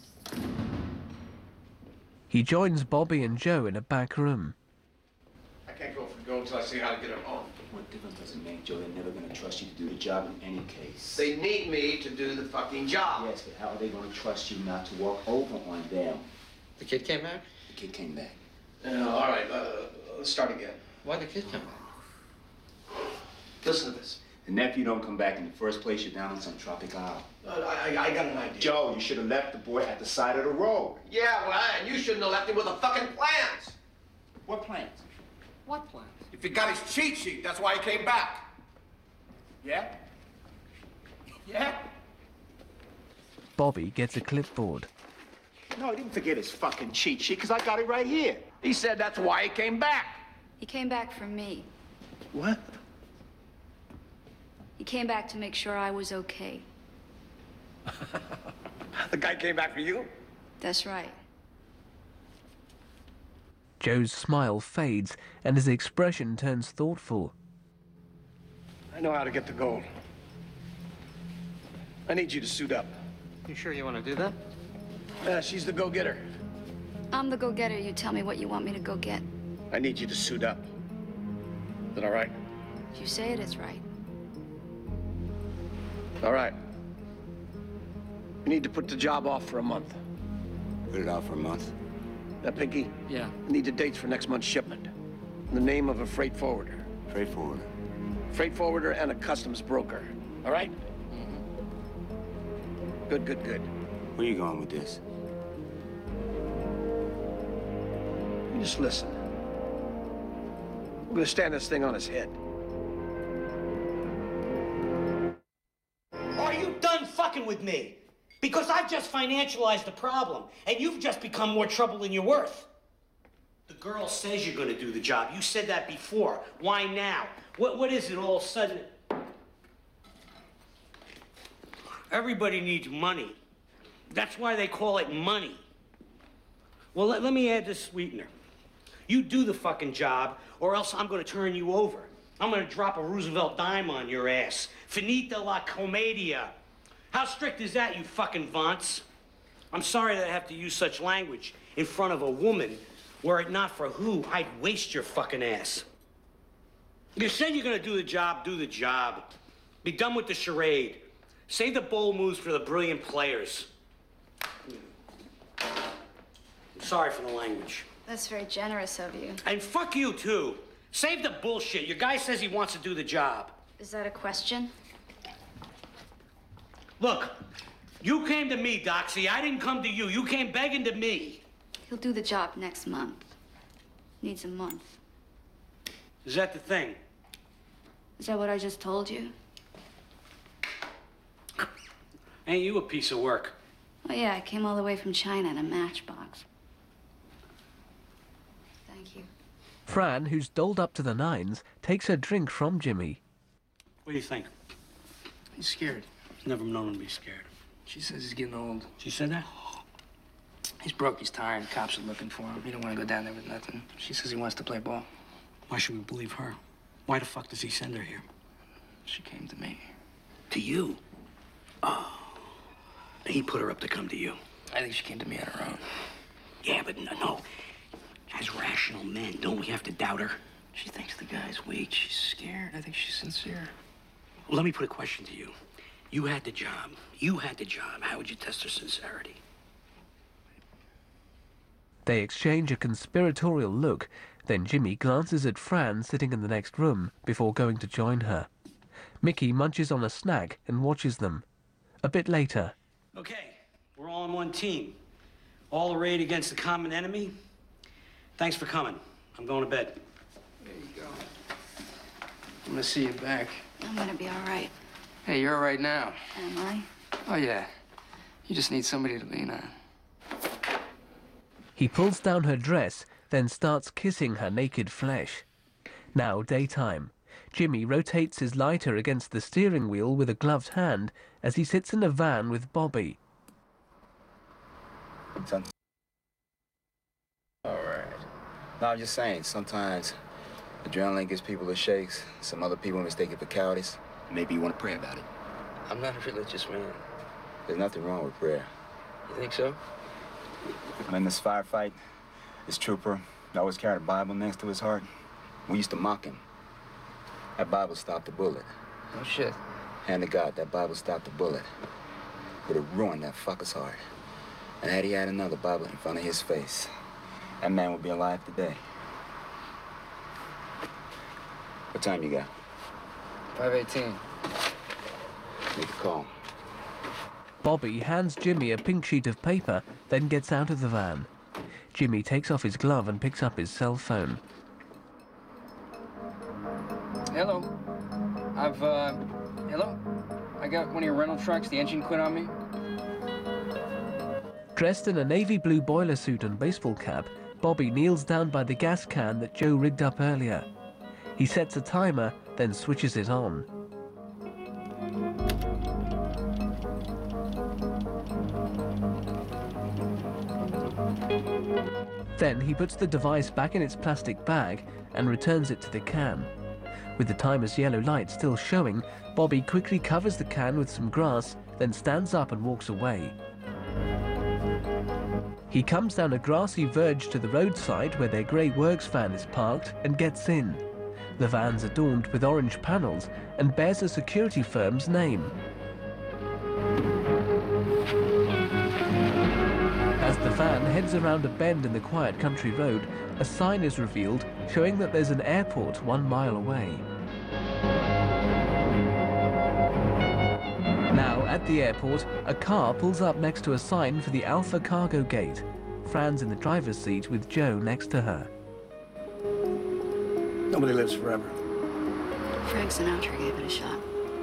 He joins Bobby and Joe in a back room. I can't go for gold until I see how to get her home. What difference does it make, Joe? They're never gonna trust you to do the job in any case. They need me to do the fucking job. Yes, but how are they gonna trust you not to walk over on them? The kid came back? The kid came back. Uh, all right, uh, let's start again. Why'd the kid come back? Listen to this. The nephew don't come back in the first place. You're down on some tropic isle. Uh, I, I got an idea. Joe, you should have left the boy at the side of the road. Yeah, well, and you shouldn't have left him with the fucking plans. What plans? What plans? If he got his cheat sheet, that's why he came back. Yeah? Yeah? Bobby gets a clipboard. No, he didn't forget his fucking cheat sheet, because I got it right here. He said that's why he came back. He came back for me. What? He came back to make sure I was okay. The guy came back for you? That's right. Joe's smile fades and his expression turns thoughtful. I know how to get the gold. I need you to suit up. You sure you want to do that? Yeah, she's the go-getter. I'm the go-getter. You tell me what you want me to go get. I need you to suit up. Is that all right? If you say it, it's right. All right. You need to put the job off for a month. Put it off for a month? Now, Pinky? Yeah. I need the dates for next month's shipment. The name of a freight forwarder. Freight forwarder. Freight forwarder and a customs broker. All right? Mm-hmm. Good, good, good. Where you going with this? You just listen. We're gonna stand this thing on its head. Are you done fucking with me? Because I've just financialized the problem, and you've just become more trouble than you're worth. The girl says you're gonna do the job. You said that before. Why now? What, what is it all of a sudden? Everybody needs money. That's why they call it money. Well, let, let me add this sweetener. You do the fucking job, or else I'm gonna turn you over. I'm gonna drop a Roosevelt dime on your ass. Finita la commedia. How strict is that, you fucking vaunts? I'm sorry that I have to use such language in front of a woman. Were it not for who, I'd waste your fucking ass. You said you're gonna do the job, do the job. Be done with the charade. Save the bold moves for the brilliant players. I'm sorry for the language. That's very generous of you. And fuck you, too. Save the bullshit. Your guy says he wants to do the job. Is that a question? Look, you came to me, Doxy. I didn't come to you. You came begging to me. He'll do the job next month. Needs a month. Is that the thing? Is that what I just told you? Ain't you a piece of work? Oh, yeah, I came all the way from China in a matchbox. Thank you. Fran, who's dolled up to the nines, takes her drink from Jimmy. What do you think? He's scared. He's never known him to be scared. She says he's getting old. She said that? He's broke, he's tired, the cops are looking for him. He don't want to go down there with nothing. She says he wants to play ball. Why should we believe her? Why the fuck does he send her here? She came to me. To you? Oh. He put her up to come to you. I think she came to me on her own. Yeah, but no, no. As rational men, don't we have to doubt her? She thinks the guy's weak. She's scared. I think she's sincere. Well, let me put a question to you. You had the job. You had the job. How would you test her sincerity? They exchange a conspiratorial look, then Jimmy glances at Fran sitting in the next room before going to join her. Mickey munches on a snack and watches them. A bit later. Okay, we're all on one team. All arrayed against the common enemy. Thanks for coming. I'm going to bed. There you go. I'm gonna see you back. I'm gonna be all right. Hey, you're all right now. Am I? Oh, yeah. You just need somebody to lean on. He pulls down her dress, then starts kissing her naked flesh. Now daytime. Jimmy rotates his lighter against the steering wheel with a gloved hand as he sits in a van with Bobby. Some... All right. No, I'm just saying, sometimes adrenaline gives people the shakes. Some other people mistake it for cowardice. Maybe you want to pray about it. I'm not a religious man. There's nothing wrong with prayer. You think so? In this firefight, this trooper always carried a Bible next to his heart. We used to mock him. That Bible stopped the bullet. Oh, shit. Hand to God, that Bible stopped the bullet. Would have ruined that fucker's heart. And had he had another Bible in front of his face, that man would be alive today. What time you got? five eighteen. Make a call. Bobby hands Jimmy a pink sheet of paper, then gets out of the van. Jimmy takes off his glove and picks up his cell phone. Hello. I've, uh, hello? I got one of your rental trucks. The engine quit on me. Dressed in a navy blue boiler suit and baseball cap, Bobby kneels down by the gas can that Joe rigged up earlier. He sets a timer, then switches it on. Then he puts the device back in its plastic bag and returns it to the can. With the timer's yellow light still showing, Bobby quickly covers the can with some grass, then stands up and walks away. He comes down a grassy verge to the roadside where their grey works van is parked and gets in. The van's adorned with orange panels and bears a security firm's name. As the van heads around a bend in the quiet country road, a sign is revealed showing that there's an airport one mile away. Now, at the airport, a car pulls up next to a sign for the Alpha Cargo Gate. Fran's in the driver's seat with Joe next to her. Nobody lives forever. Frank Sinatra gave it a shot.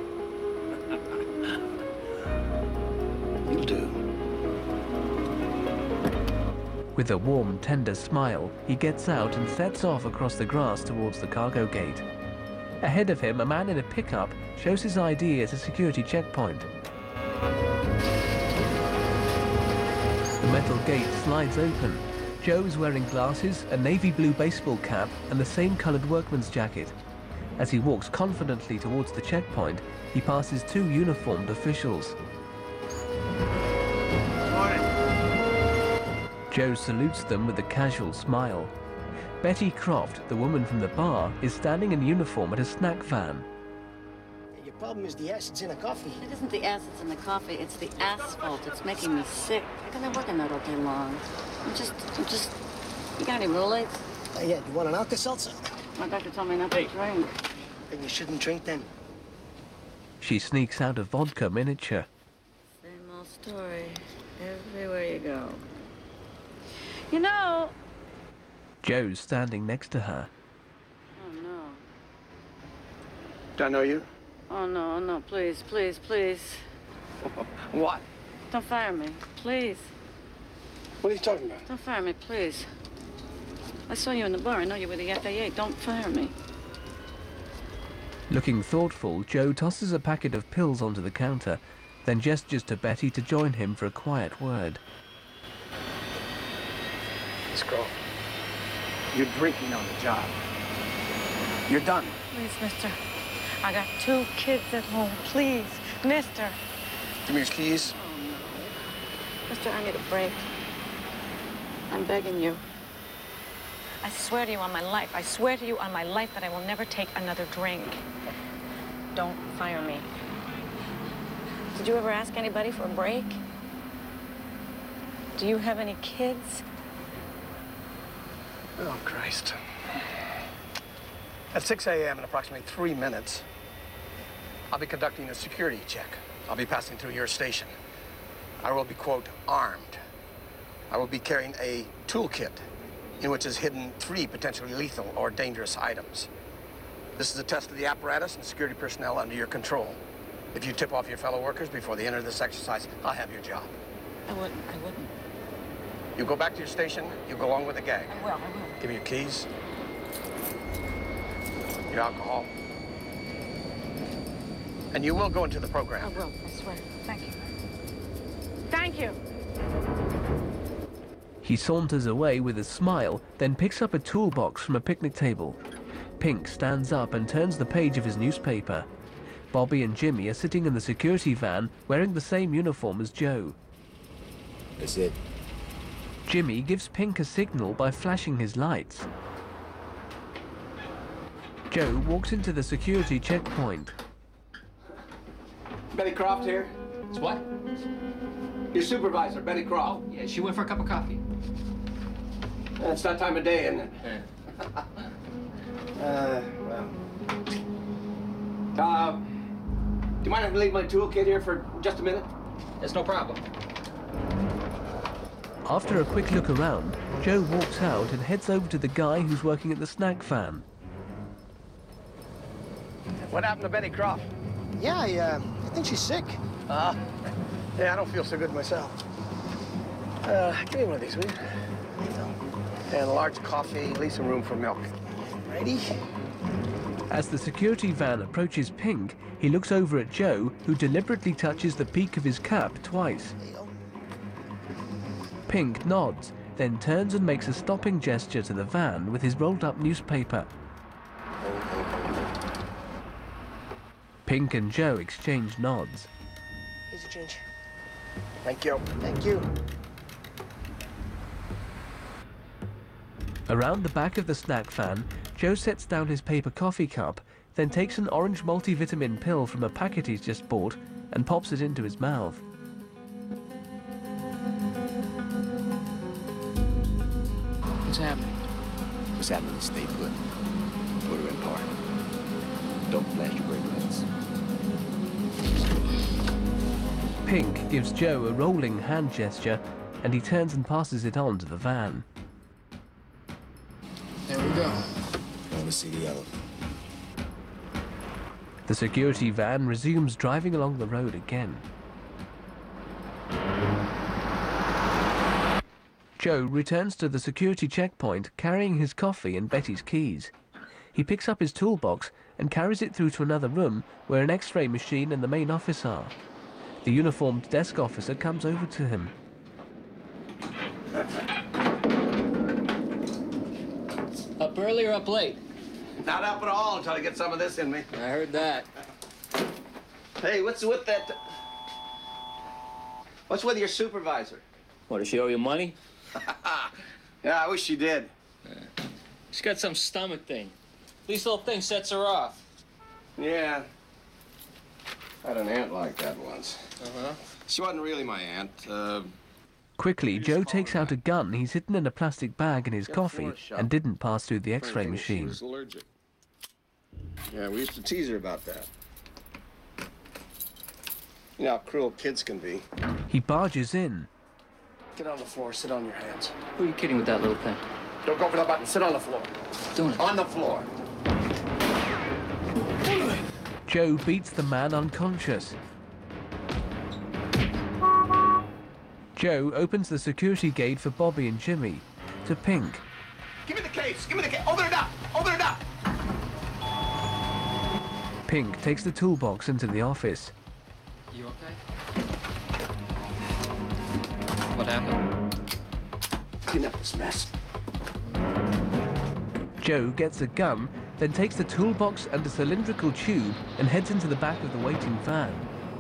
You'll do. With a warm, tender smile, he gets out and sets off across the grass towards the cargo gate. Ahead of him, a man in a pickup shows his I D at a security checkpoint. The metal gate slides open. Joe's wearing glasses, a navy blue baseball cap, and the same colored workman's jacket. As he walks confidently towards the checkpoint, he passes two uniformed officials. Joe salutes them with a casual smile. Betty Croft, the woman from the bar, is standing in uniform at a snack van. Your problem is the acids in the coffee. It isn't the acids in the coffee, it's the asphalt. It's making me sick. I've been working out all day long. I'm just, I'm just, you got any Rolaids? Uh, yeah, you want an Alka-Seltzer? My doctor told me not to drink. Then you shouldn't drink then. She sneaks out a vodka miniature. Same old story, everywhere you go. You know... Joe's standing next to her. Oh, no. Do I know you? Oh, no, no, please, please, please. What? Don't fire me, please. What are you talking about? Don't fire me, please. I saw you in the bar. I know you were the F A A. Don't fire me. Looking thoughtful, Joe tosses a packet of pills onto the counter, then gestures to Betty to join him for a quiet word. Let's go. You're drinking on the job. You're done. Please, mister. I got two kids at home. Please, mister. Give me your keys. Oh, no. Mister, I need a break. I'm begging you. I swear to you on my life, I swear to you on my life that I will never take another drink. Don't fire me. Did you ever ask anybody for a break? Do you have any kids? Oh, Christ. At six A M in approximately three minutes, I'll be conducting a security check. I'll be passing through your station. I will be, quote, armed. I will be carrying a toolkit in which is hidden three potentially lethal or dangerous items. This is a test of the apparatus and security personnel under your control. If you tip off your fellow workers before they enter this exercise, I'll have your job. I wouldn't, I wouldn't. You go back to your station, you go along with the gang. I will, I will. Give me your keys, your alcohol, And you will go into the program. I will, I swear. Thank you. Thank you. He saunters away with a smile, then picks up a toolbox from a picnic table. Pink stands up and turns the page of his newspaper. Bobby and Jimmy are sitting in the security van wearing the same uniform as Joe. That's it. Jimmy gives Pink a signal by flashing his lights. Joe walks into the security checkpoint. Betty Croft here. It's what? Your supervisor, Betty Croft. Oh, yeah, she went for a cup of coffee. Uh, it's that time of day, isn't it? Yeah. uh, well. Uh, do you mind if I leave my toolkit here for just a minute? It's no problem. After a quick look around, Joe walks out and heads over to the guy who's working at the snack van. What happened to Betty Croft? Yeah, I, uh, I think she's sick. Uh, yeah, I don't feel so good myself. Uh, give me one of these, will you? And a large coffee, leave some room for milk. Righty? As the security van approaches Pink, he looks over at Joe, who deliberately touches the peak of his cap twice. Pink nods, then turns and makes a stopping gesture to the van with his rolled-up newspaper. Pink and Joe exchange nods. Here's a change. Thank you. Thank you. Around the back of the snack van, Joe sets down his paper coffee cup, then takes an orange multivitamin pill from a packet he's just bought and pops it into his mouth. What's happening? What's happening? Stay put. Put her in park. Don't flash your brake lights. Pink gives Joe a rolling hand gesture, and he turns and passes it on to the van. There we go. Want to see the elephant? The security van resumes driving along the road again. Joe returns to the security checkpoint carrying his coffee and Betty's keys. He picks up his toolbox and carries it through to another room where an X-ray machine and the main office are. The uniformed desk officer comes over to him. Up early or up late? Not up at all until I get some of this in me. I heard that. Hey, what's with that? What's with your supervisor? What, does she owe you money? Yeah, I wish she did. Yeah. She's got some stomach thing. This little thing sets her off. Yeah. I had an aunt like that once. Uh-huh. She wasn't really my aunt. Uh, Quickly, Joe takes out a gun he's hidden in a plastic bag in his coffee and didn't pass through the X-ray machine. She was allergic. Yeah, we used to tease her about that. You know how cruel kids can be. He barges in. Get on the floor, sit on your hands. Who are you kidding with that little thing? Don't go for the button, sit on the floor. Doing it. On the floor. Joe beats the man unconscious. Joe opens the security gate for Bobby and Jimmy. To Pink. Give me the case, give me the case. Open it up, open it up. Pink takes the toolbox into the office. You okay? What happened? Clean up this mess. Joe gets a gun, then takes the toolbox and a cylindrical tube and heads into the back of the waiting van.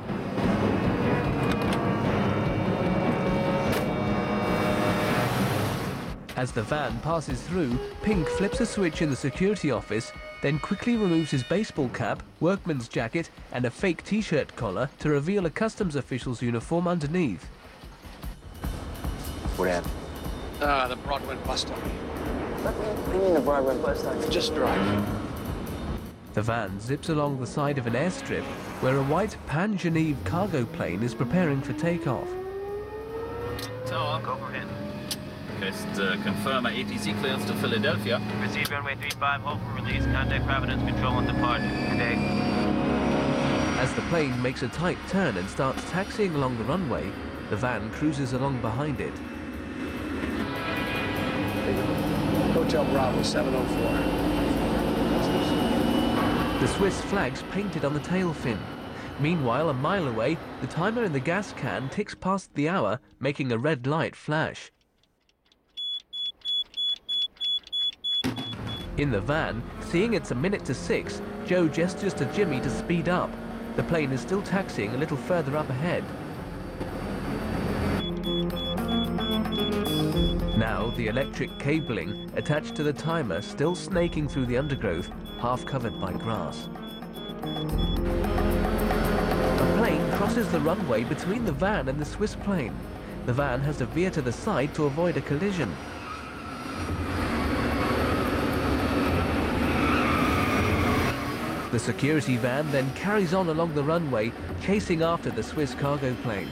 As the van passes through, Pink flips a switch in the security office, then quickly removes his baseball cap, workman's jacket, and a fake t-shirt collar to reveal a customs official's uniform underneath. What happened? Ah, uh, the broad went bust on me. What do you mean the broad went bust on you? Just drive. The van zips along the side of an airstrip where a white Pan-Genève cargo plane is preparing for takeoff. Tower, go for him. Just uh, confirm A T C clearance to Philadelphia. Receive runway three five, hold for release. Contact Providence Control on departure. Good day. As the plane makes a tight turn and starts taxiing along the runway, the van cruises along behind it. Hotel Bravo seven oh four. The Swiss flag's painted on the tail fin. Meanwhile, a mile away, the timer in the gas can ticks past the hour, making a red light flash. In the van, seeing it's a minute to six, Joe gestures to Jimmy to speed up. The plane is still taxiing a little further up ahead. Now, the electric cabling attached to the timer still snaking through the undergrowth, half covered by grass. A plane crosses the runway between the van and the Swiss plane. The van has to veer to the side to avoid a collision. The security van then carries on along the runway, chasing after the Swiss cargo plane.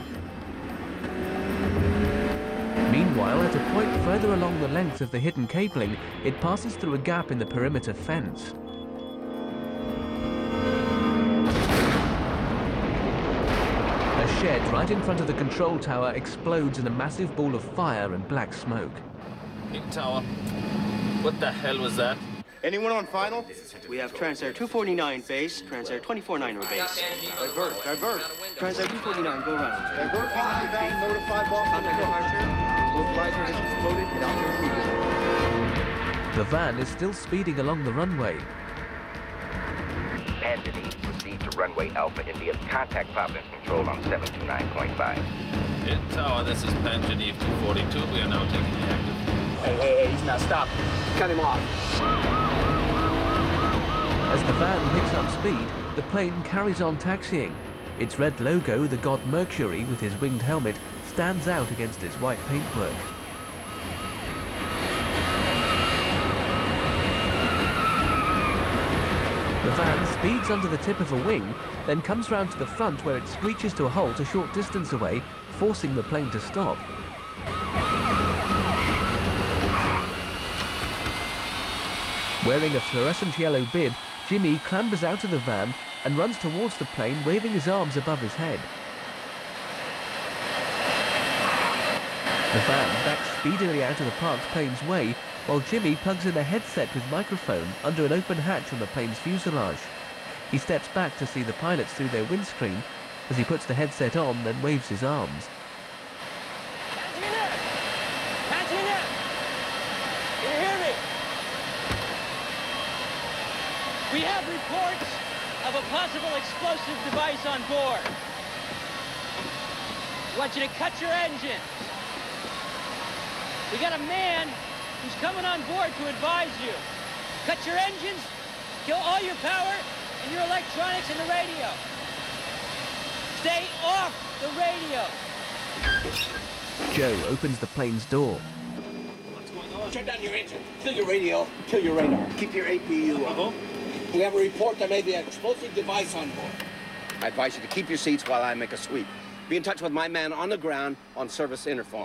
Meanwhile, at a point further along the length of the hidden cabling, it passes through a gap in the perimeter fence. A shed right in front of the control tower explodes in a massive ball of fire and black smoke. In tower. What the hell was that? Anyone on final? We have Transair two forty-nine base, Transair twenty-four niner base. Divert, divert. Transair two forty-nine, go round. Divert, van, notify Boston. Departure. Localizer has exploded, get out there immediately. The van is still speeding along the runway. Panjani, proceed to runway Alpha India. Contact Providence Control on seven two nine point five. In tower, this is Panjani two forty-two. We are now taking the active. Hey, hey, hey, he's not stopping. Cut him off. As the van picks up speed, the plane carries on taxiing. Its red logo, the god Mercury with his winged helmet, stands out against its white paintwork. The van speeds under the tip of a wing, then comes round to the front where it screeches to a halt a short distance away, forcing the plane to stop. Wearing a fluorescent yellow bib, Jimmy clambers out of the van and runs towards the plane, waving his arms above his head. The van backs speedily out of the parked plane's way, while Jimmy plugs in a headset with microphone under an open hatch on the plane's fuselage. He steps back to see the pilots through their windscreen. As he puts the headset on, then waves his arms. Angelina! Can you hear me? We have reports of a possible explosive device on board. I want you to cut your engines. We got a man who's coming on board to advise you. Cut your engines, kill all your power and your electronics and the radio. Stay off the radio. Joe opens the plane's door. Shut down your engine, kill your radio, kill your radar. Keep your A P U on. We have a report there may be an explosive device on board. I advise you to keep your seats while I make a sweep. Be in touch with my man on the ground on service interphone.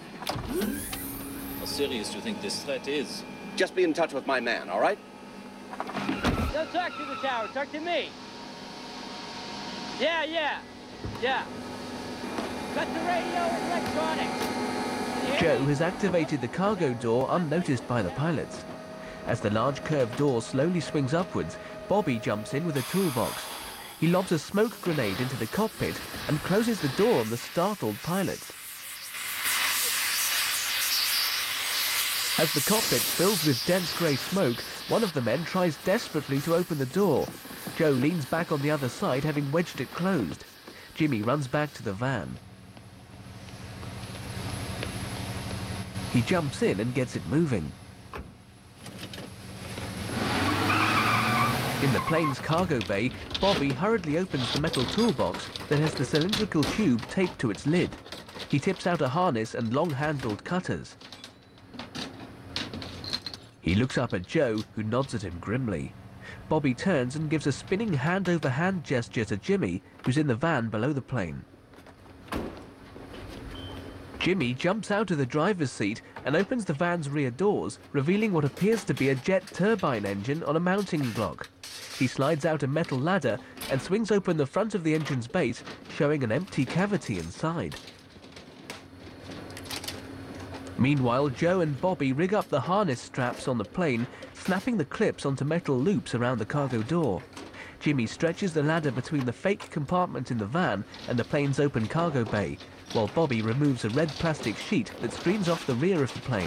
How serious do you think this threat is? Just be in touch with my man, all right? Don't talk to the tower, talk to me. Yeah, yeah, yeah. Cut the radio and electronics. Joe has activated the cargo door unnoticed by the pilots. As the large curved door slowly swings upwards, Bobby jumps in with a toolbox. He lobs a smoke grenade into the cockpit and closes the door on the startled pilots. As the cockpit fills with dense grey smoke, one of the men tries desperately to open the door. Joe leans back on the other side, having wedged it closed. Jimmy runs back to the van. He jumps in and gets it moving. In the plane's cargo bay, Bobby hurriedly opens the metal toolbox that has the cylindrical tube taped to its lid. He tips out a harness and long-handled cutters. He looks up at Joe, who nods at him grimly. Bobby turns and gives a spinning hand-over-hand gesture to Jimmy, who's in the van below the plane. Jimmy jumps out of the driver's seat and opens the van's rear doors, revealing what appears to be a jet turbine engine on a mounting block. He slides out a metal ladder and swings open the front of the engine's base, showing an empty cavity inside. Meanwhile, Joe and Bobby rig up the harness straps on the plane, snapping the clips onto metal loops around the cargo door. Jimmy stretches the ladder between the fake compartment in the van and the plane's open cargo bay, while Bobby removes a red plastic sheet that streams off the rear of the plane.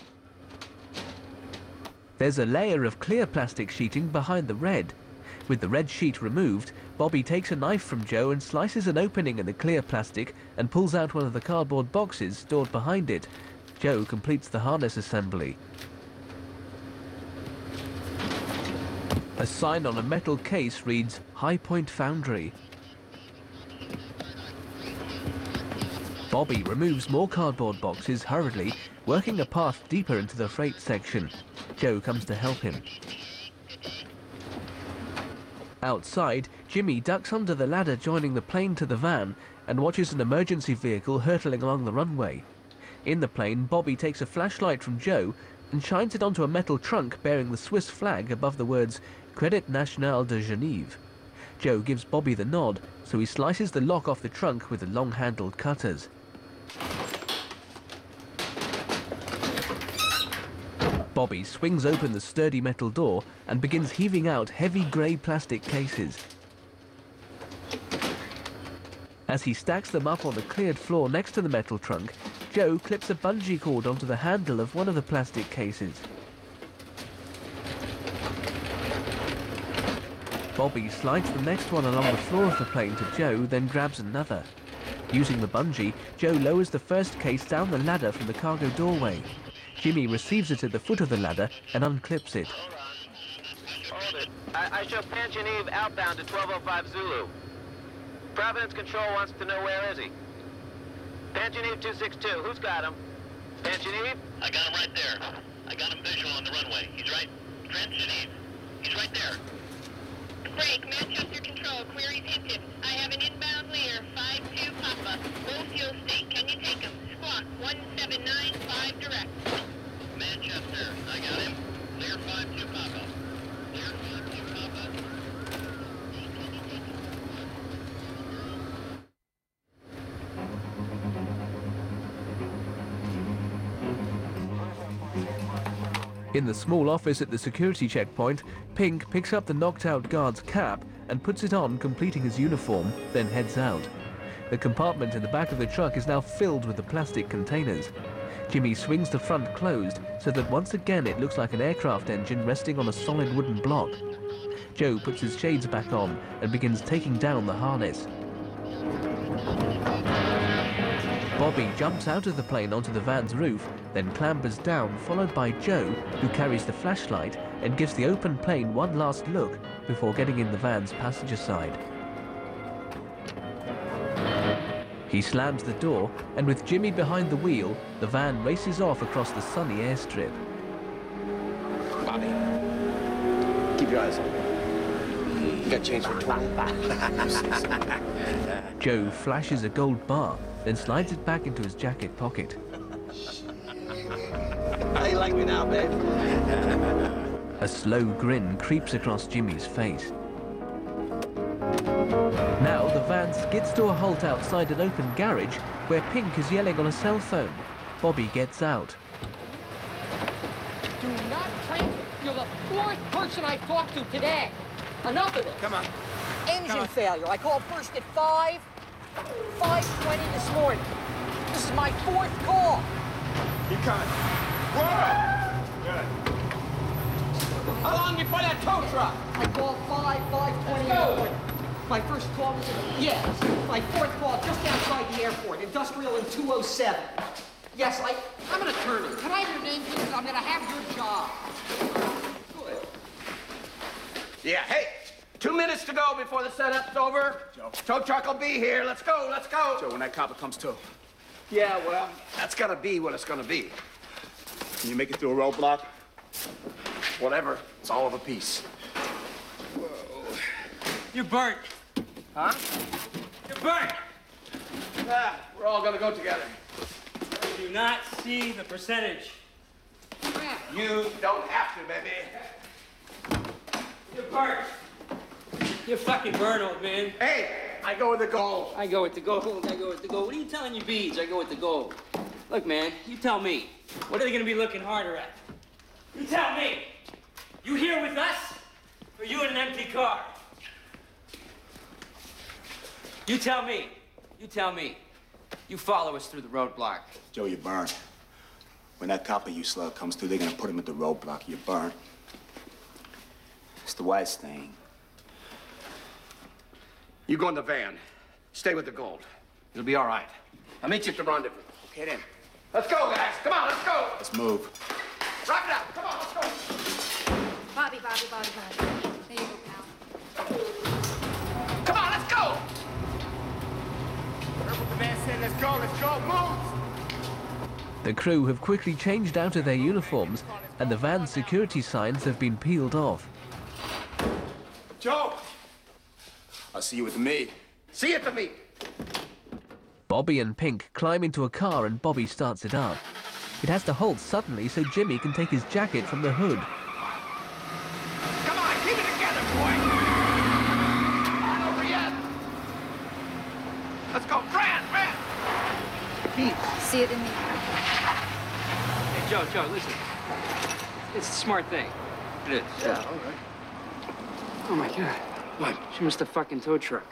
There's a layer of clear plastic sheeting behind the red. With the red sheet removed, Bobby takes a knife from Joe and slices an opening in the clear plastic and pulls out one of the cardboard boxes stored behind it. Joe completes the harness assembly. A sign on a metal case reads High Point Foundry. Bobby removes more cardboard boxes hurriedly, working a path deeper into the freight section. Joe comes to help him. Outside, Jimmy ducks under the ladder joining the plane to the van and watches an emergency vehicle hurtling along the runway. In the plane, Bobby takes a flashlight from Joe and shines it onto a metal trunk bearing the Swiss flag above the words Crédit National de Genève. Joe gives Bobby the nod, so he slices the lock off the trunk with the long-handled cutters. Bobby swings open the sturdy metal door and begins heaving out heavy grey plastic cases. As he stacks them up on the cleared floor next to the metal trunk, Joe clips a bungee cord onto the handle of one of the plastic cases. Bobby slides the next one along the floor of the plane to Joe, then grabs another. Using the bungee, Joe lowers the first case down the ladder from the cargo doorway. Jimmy receives it at the foot of the ladder and unclips it. Hold it. I, I show Pangenev outbound to twelve oh five Zulu. Providence Control wants to know where is he. Pangenev two six two, who's got him? Pangenev? I got him right there. I got him visual on the runway. He's right. Pangenev. He's right there. Break, Manchester Control, queries hinted. I have an inbound Lear, five two Papa, low fuel state. Can you take him? Squawk, one seven nine five direct. Manchester, I got him. Lear five two Papa. Lear five two Papa. In the small office at the security checkpoint, Pink picks up the knocked-out guard's cap and puts it on, completing his uniform, then heads out. The compartment in the back of the truck is now filled with the plastic containers. Jimmy swings the front closed so that once again it looks like an aircraft engine resting on a solid wooden block. Joe puts his shades back on and begins taking down the harness. Bobby jumps out of the plane onto the van's roof, then clambers down, followed by Joe, who carries the flashlight and gives the open plane one last look before getting in the van's passenger side. He slams the door, and with Jimmy behind the wheel, the van races off across the sunny airstrip. Bobby, keep your eyes open. You got change for twenty. Joe flashes a gold bar, then slides it back into his jacket pocket. How you like me now, babe? A slow grin creeps across Jimmy's face. Now the van skids to a halt outside an open garage where Pink is yelling on a cell phone. Bobby gets out. Do not drink. You're the fourth person I've talked to today. Enough of it. Come on. Engine Come on. failure. I called first at five, five twenty this morning. This is my fourth call. Keep coming. Whoa! Good. How long before that tow truck? I called five, five twenty in the morning. My first call was, yes. My fourth call just outside the airport, industrial in two oh seven. Yes, I, I'm an attorney. Can I have your name, please? I'm gonna have your job. Good. Yeah, hey, two minutes to go before the setup's over. Joe. Tow truck will be here. Let's go, let's go. Joe, when that copper comes to, Yeah, well, that's gonna be what it's gonna be. can you make it through a roadblock? Whatever, it's all of a piece. You're burnt. Huh? You're burnt. Yeah, we're all gonna go together. You do not see the percentage. You don't have to, baby. You're burnt. You're fucking burnt, old man. Hey, I go with the gold. I go with the gold. I go with the gold. What are you telling your beads? I go with the gold. Look, man, you tell me. What are they gonna be looking harder at? You tell me. You here with us, or you in an empty car? You tell me. You tell me. You follow us through the roadblock. Joe, you're burned. When that copper you slug comes through, they're gonna put him at the roadblock. You're burned. It's the wise thing. You go in the van. Stay with the gold. It'll be all right. I'll meet you at the rendezvous. Okay, then. Let's go, guys. Come on, let's go. Let's move. Wrap it up. Come on, let's go. Bobby, Bobby, Bobby, Bobby. There you go, pal. Come on, let's go. Heard what the man said. Let's go, let's go. Move. The crew have quickly changed out of their uniforms, and the van's security signs have been peeled off. Joe! I'll see you at the meet. See you at the meet. Bobby and Pink climb into a car and Bobby starts it up. It has to halt suddenly so Jimmy can take his jacket from the hood. Come on, keep it together, boy. Not over yet. Let's go, Fran, Fran. See it in the air. Hey, Joe, Joe, listen. It's a smart thing. It is. Yeah, all right. Oh, my God. What? She missed the fucking tow truck.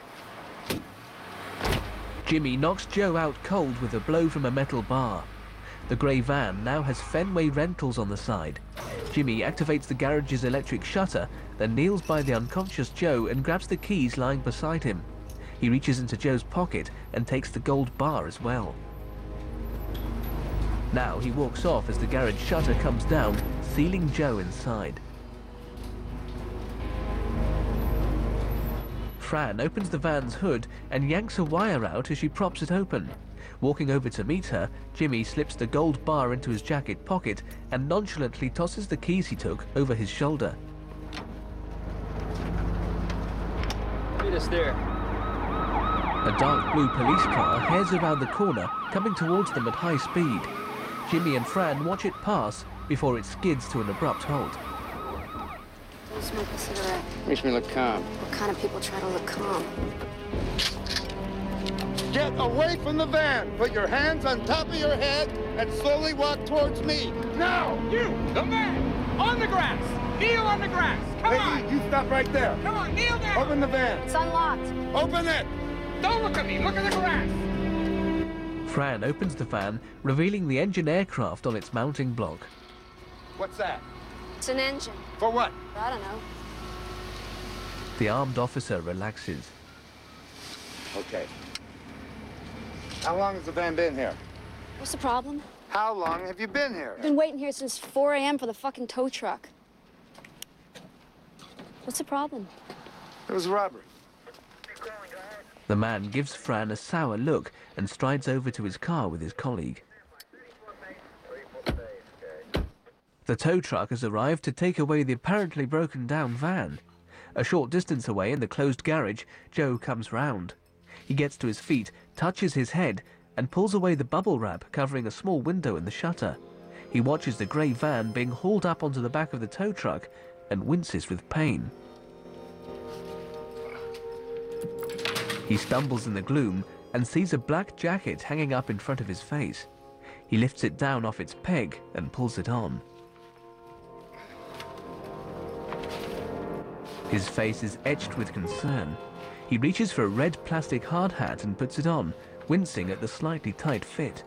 Jimmy knocks Joe out cold with a blow from a metal bar. The grey van now has Fenway Rentals on the side. Jimmy activates the garage's electric shutter, then kneels by the unconscious Joe and grabs the keys lying beside him. He reaches into Joe's pocket and takes the gold bar as well. Now he walks off as the garage shutter comes down, sealing Joe inside. Fran opens the van's hood and yanks a wire out as she props it open. Walking over to meet her, Jimmy slips the gold bar into his jacket pocket and nonchalantly tosses the keys he took over his shoulder. Meet us there. A dark blue police car heads around the corner, coming towards them at high speed. Jimmy and Fran watch it pass before it skids to an abrupt halt. Don't smoke a cigarette. Makes me look calm. What kind of people try to look calm? Get away from the van. Put your hands on top of your head and slowly walk towards me. Now! You, the man, on the grass. Kneel on the grass. Come hey, on. you stop right there. Come on, kneel down. Open the van. It's unlocked. Open it. Don't look at me. Look at the grass. Fran opens the van, revealing the engine aircraft on its mounting block. What's that? It's an engine. For what? I don't know. The armed officer relaxes. Okay. How long has the van been here? What's the problem? How long have you been here? I've been waiting here since four A M for the fucking tow truck. What's the problem? It was a robbery. The man gives Fran a sour look and strides over to his car with his colleague. The tow truck has arrived to take away the apparently broken down van. A short distance away in the closed garage, Joe comes round. He gets to his feet, touches his head, and pulls away the bubble wrap covering a small window in the shutter. He watches the grey van being hauled up onto the back of the tow truck and winces with pain. He stumbles in the gloom and sees a black jacket hanging up in front of his face. He lifts it down off its peg and pulls it on. His face is etched with concern. He reaches for a red plastic hard hat and puts it on, wincing at the slightly tight fit.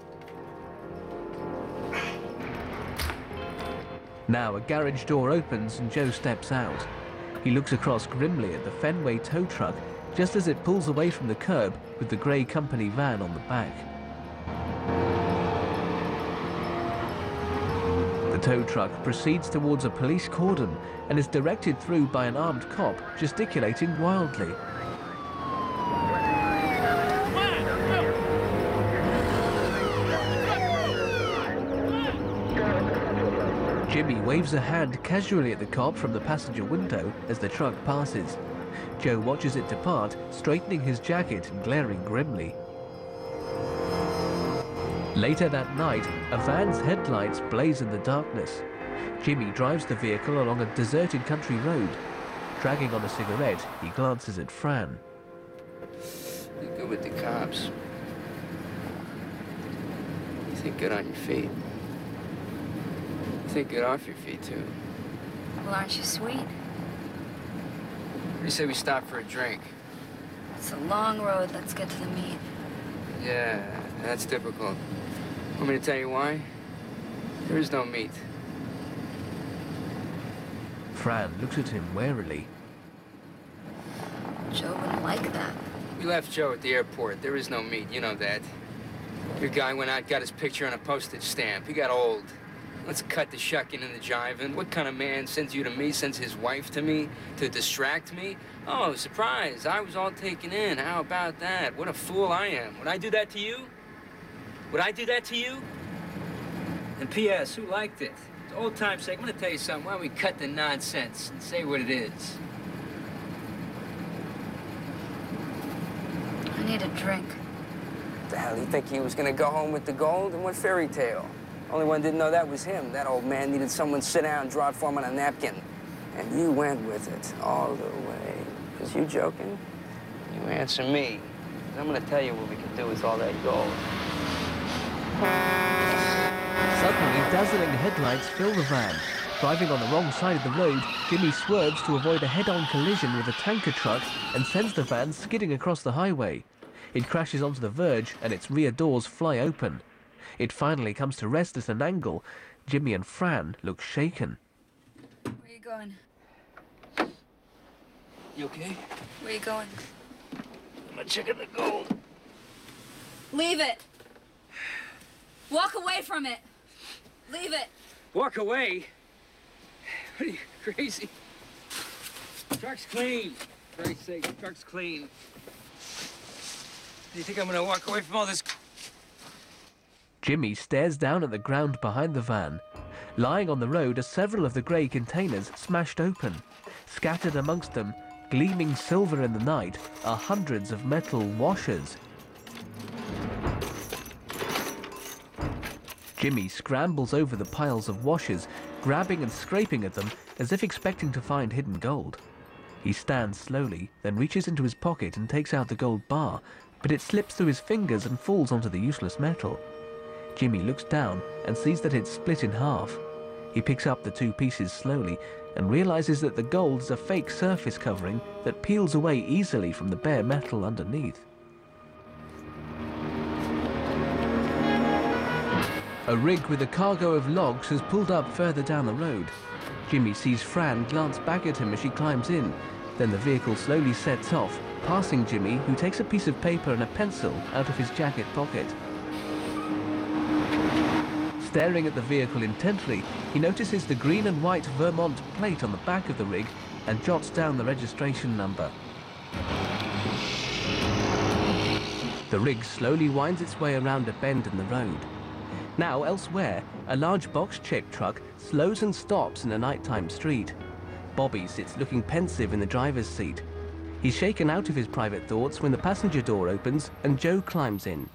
Now a garage door opens and Joe steps out. He looks across grimly at the Fenway tow truck just as it pulls away from the curb with the grey company van on the back. The tow truck proceeds towards a police cordon and is directed through by an armed cop gesticulating wildly. Jimmy waves a hand casually at the cop from the passenger window as the truck passes. Joe watches it depart, straightening his jacket and glaring grimly. Later that night, a van's headlights blaze in the darkness. Jimmy drives the vehicle along a deserted country road. Dragging on a cigarette, he glances at Fran. You're good with the cops. You think good on your feet. You think good off your feet, too. Well, aren't you sweet? What do you say we stop for a drink? It's a long road. Let's get to the meat. Yeah, that's typical. Want me to tell you why? There is no meat. Fran looks at him warily. Joe wouldn't like that. We left Joe at the airport. There is no meat, you know that. Your guy went out, got his picture on a postage stamp. He got old. Let's cut the shucking and the jiving. What kind of man sends you to me, sends his wife to me to distract me? Oh, surprise, I was all taken in. How about that? What a fool I am. Would I do that to you? Would I do that to you? And P S, who liked it? It's old time's sake, I'm gonna tell you something. Why don't we cut the nonsense and say what it is? I need a drink. The hell, you think he was gonna go home with the gold? And what fairy tale? Only one didn't know that was him. That old man needed someone to sit down and draw it for him on a napkin. And you went with it all the way. Is you joking? You answer me. I'm gonna tell you what we can do with all that gold. Suddenly, dazzling headlights fill the van. Driving on the wrong side of the road, Jimmy swerves to avoid a head-on collision with a tanker truck and sends the van skidding across the highway. It crashes onto the verge and its rear doors fly open. It finally comes to rest at an angle. Jimmy and Fran look shaken. Where are you going? You okay? Where are you going? I'm checking the gold. Leave it. Walk away from it. Leave it. Walk away? What are you, crazy? Truck's clean. For Christ's sake, truck's clean. Do you think I'm gonna walk away from all this? Jimmy stares down at the ground behind the van. Lying on the road are several of the grey containers smashed open. Scattered amongst them, gleaming silver in the night, are hundreds of metal washers. Jimmy scrambles over the piles of washers, grabbing and scraping at them as if expecting to find hidden gold. He stands slowly, then reaches into his pocket and takes out the gold bar, but it slips through his fingers and falls onto the useless metal. Jimmy looks down and sees that it's split in half. He picks up the two pieces slowly and realizes that the gold is a fake surface covering that peels away easily from the bare metal underneath. A rig with a cargo of logs has pulled up further down the road. Jimmy sees Fran glance back at him as she climbs in. Then the vehicle slowly sets off, passing Jimmy, who takes a piece of paper and a pencil out of his jacket pocket. Staring at the vehicle intently, he notices the green and white Vermont plate on the back of the rig and jots down the registration number. The rig slowly winds its way around a bend in the road. Now, elsewhere, a large box-shaped truck slows and stops in a nighttime street. Bobby sits looking pensive in the driver's seat. He's shaken out of his private thoughts when the passenger door opens and Joe climbs in.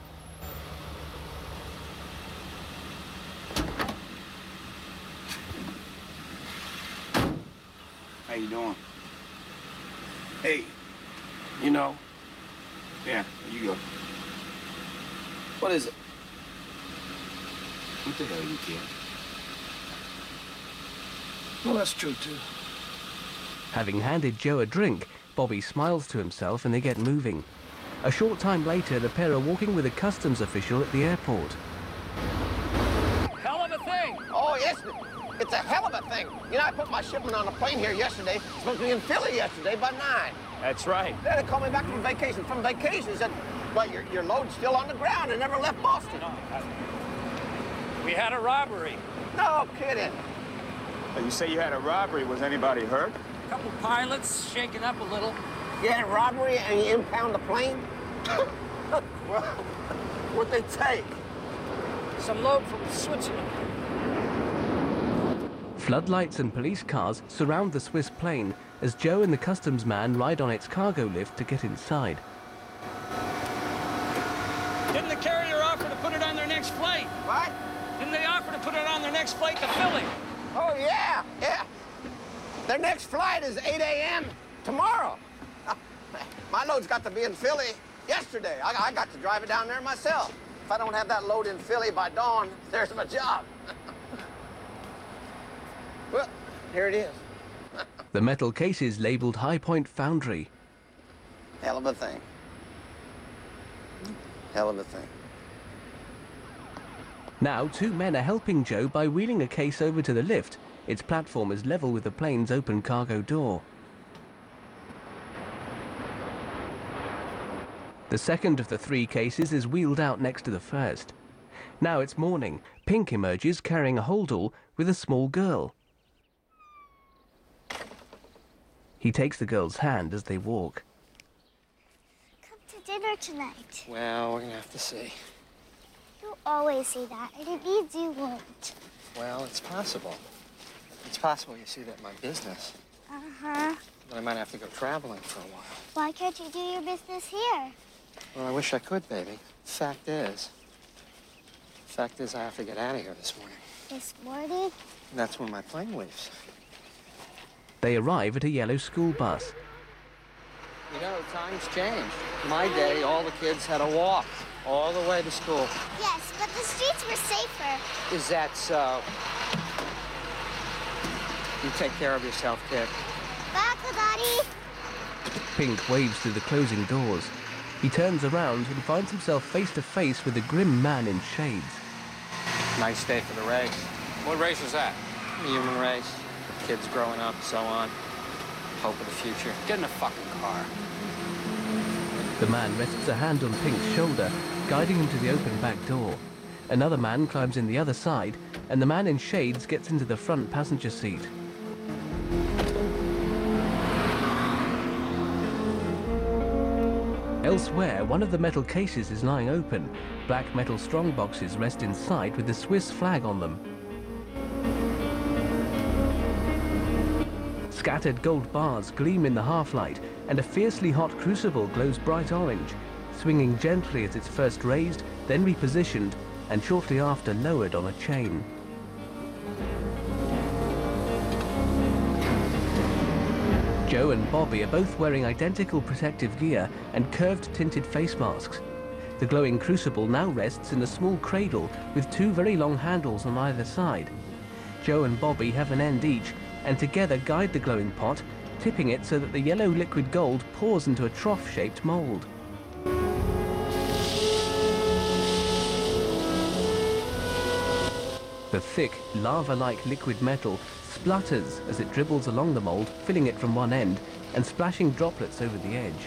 How you doing? Hey, you know. Yeah, you go. What is it? What the hell you care? Well, that's true, too. Having handed Joe a drink, Bobby smiles to himself and they get moving. A short time later, the pair are walking with a customs official at the airport. Hell of a thing! Oh, yes, it's a hell of a thing. You know, I put my shipment on a plane here yesterday. It's supposed to be in Philly yesterday by nine. That's right. Then they called me back from vacation. From vacation, they said, well, your, your load's still on the ground. It never left Boston. We had a robbery. No kidding. You say you had a robbery. Was anybody hurt? A couple pilots shaken up a little. You had a robbery and you impound the plane? Well, what'd they take? Some load from Switzerland. Floodlights and police cars surround the Swiss plane as Joe and the customs man ride on its cargo lift to get inside. Didn't the carrier offer to put it on their next flight? What? Didn't they offer to put it on their next flight to Philly? Oh, yeah, yeah. Their next flight is eight A M tomorrow. My load's got to be in Philly yesterday. I, I got to drive it down there myself. If I don't have that load in Philly by dawn, there's my job. Well, here it is. The metal case is labeled High Point Foundry. Hell of a thing. Hell of a thing. Now, two men are helping Joe by wheeling a case over to the lift. Its platform is level with the plane's open cargo door. The second of the three cases is wheeled out next to the first. Now it's morning. Pink emerges carrying a holdall with a small girl. He takes the girl's hand as they walk. Come to dinner tonight. Well, we're gonna have to see. You always say that, and it means you won't. Well, it's possible. It's possible you see that in my business. Uh-huh. But I might have to go traveling for a while. Why can't you do your business here? Well, I wish I could, baby. Fact is, fact is I have to get out of here this morning. This morning? And that's when my plane leaves. They arrive at a yellow school bus. You know, times changed. My day, all the kids had to walk all the way to school. Yes, but the streets were safer. Is that so? You take care of yourself, kid. Bye, Daddy. Pink waves through the closing doors. He turns around and finds himself face to face with a grim man in shades. Nice day for the race. What race is that? The human race. Kids growing up, so on. Hope of the future. Get in a fucking car. The man rests a hand on Pink's shoulder, guiding him to the open back door. Another man climbs in the other side, and the man in shades gets into the front passenger seat. Elsewhere, one of the metal cases is lying open. Black metal strongboxes rest inside with the Swiss flag on them. Scattered gold bars gleam in the half-light, and a fiercely hot crucible glows bright orange, swinging gently as it's first raised, then repositioned, and shortly after lowered on a chain. Joe and Bobby are both wearing identical protective gear and curved tinted face masks. The glowing crucible now rests in a small cradle with two very long handles on either side. Joe and Bobby have an end each, and together guide the glowing pot, tipping it so that the yellow liquid gold pours into a trough-shaped mold. The thick, lava-like liquid metal splutters as it dribbles along the mold, filling it from one end and splashing droplets over the edge.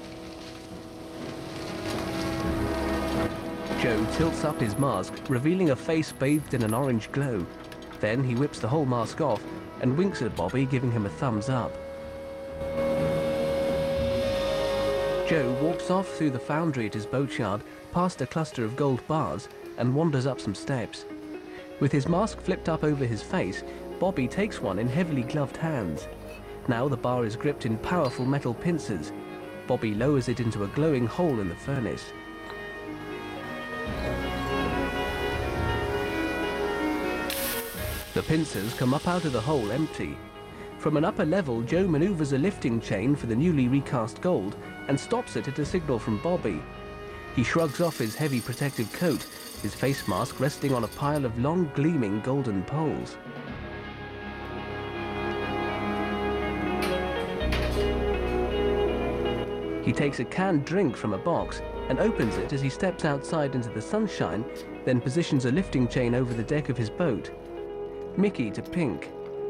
Joe tilts up his mask, revealing a face bathed in an orange glow. Then he whips the whole mask off and winks at Bobby, giving him a thumbs up. Joe walks off through the foundry at his boatyard, past a cluster of gold bars, and wanders up some steps. With his mask flipped up over his face, Bobby takes one in heavily gloved hands. Now the bar is gripped in powerful metal pincers. Bobby lowers it into a glowing hole in the furnace. The pincers come up out of the hole empty. From an upper level, Joe maneuvers a lifting chain for the newly recast gold and stops it at a signal from Bobby. He shrugs off his heavy protective coat, his face mask resting on a pile of long gleaming golden poles. He takes a canned drink from a box and opens it as he steps outside into the sunshine, then positions a lifting chain over the deck of his boat. Mickey to Pink.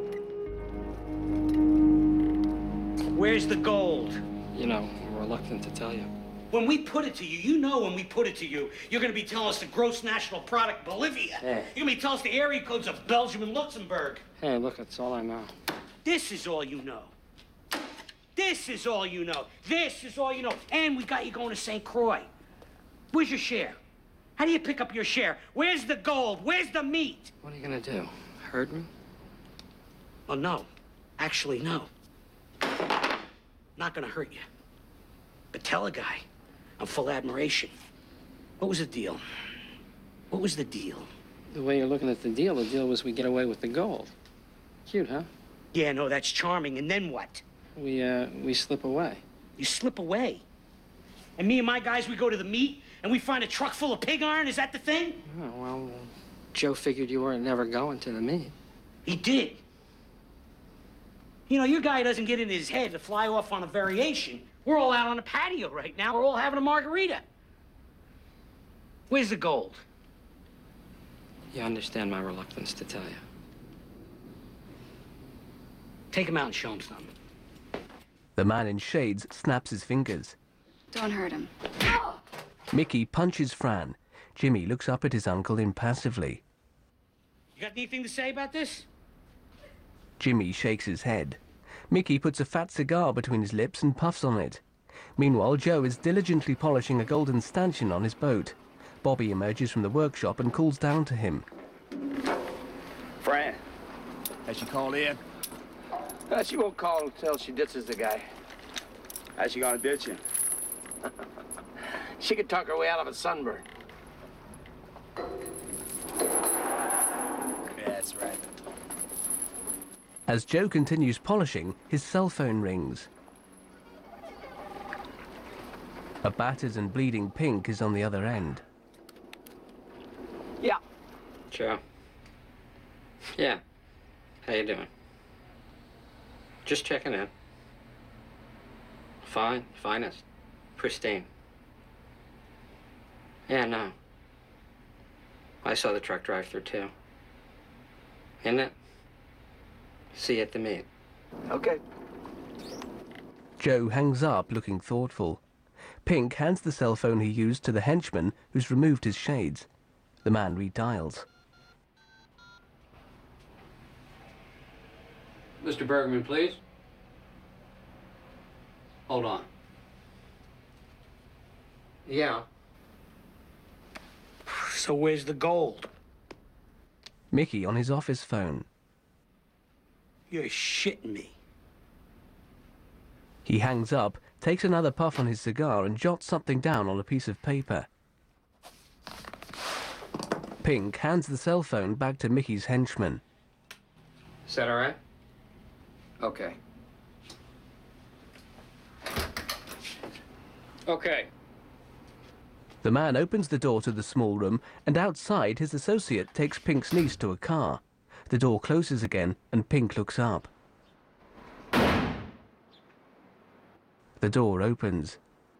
Where's the gold? You know, I'm reluctant to tell you. When we put it to you, you know when we put it to you, you're gonna be telling us the gross national product Bolivia. Hey. You're gonna be telling us the area codes of Belgium and Luxembourg. Hey, look, that's all I know. This is all you know. This is all you know. This is all you know. And we got you going to Saint Croix. Where's your share? How do you pick up your share? Where's the gold? Where's the meat? What are you gonna do? Hurt me? Oh, no. Actually, no. Not gonna hurt you. But tell a guy I'm full admiration. What was the deal? What was the deal? The way you're looking at the deal, the deal was we get away with the gold. Cute, huh? Yeah, no, that's charming. And then what? We, uh, we slip away. You slip away? And me and my guys, we go to the meet, and we find a truck full of pig iron? Is that the thing? Oh, well, Joe figured you weren't never going to the meet. He did. You know, your guy doesn't get in his head to fly off on a variation We're all out on the patio right now. We're all having a margarita. Where's the gold? You understand my reluctance to tell you. Take him out and show him something. The man in shades snaps his fingers. Don't hurt him. Mickey punches Fran. Jimmy looks up at his uncle impassively. You got anything to say about this? Jimmy shakes his head. Mickey puts a fat cigar between his lips and puffs on it. Meanwhile, Joe is diligently polishing a golden stanchion on his boat. Bobby emerges from the workshop and calls down to him. Fran. Has she called in? Uh, she won't call until she ditches the guy. How's she gonna ditch him? She could talk her way out of a sunburn. Yeah, that's right. As Joe continues polishing, his cell phone rings. A battered and bleeding Pink is on the other end. Yeah. Joe. Yeah. How you doing? Just checking in. Fine, finest. Pristine. Yeah, no. I saw the truck drive through too. Isn't it? See you at the meet. Okay. Joe hangs up, looking thoughtful. Pink hands the cell phone he used to the henchman, who's removed his shades. The man redials. Mister Bergman, please. Hold on. Yeah. So where's the gold? Mickey on his office phone. You're shitting me. He hangs up, takes another puff on his cigar and jots something down on a piece of paper. Pink hands the cell phone back to Mickey's henchman. Is that all right? Okay. Okay. The man opens the door to the small room, and outside his associate takes Pink's niece to a car. The door closes again, and Pink looks up. The door opens.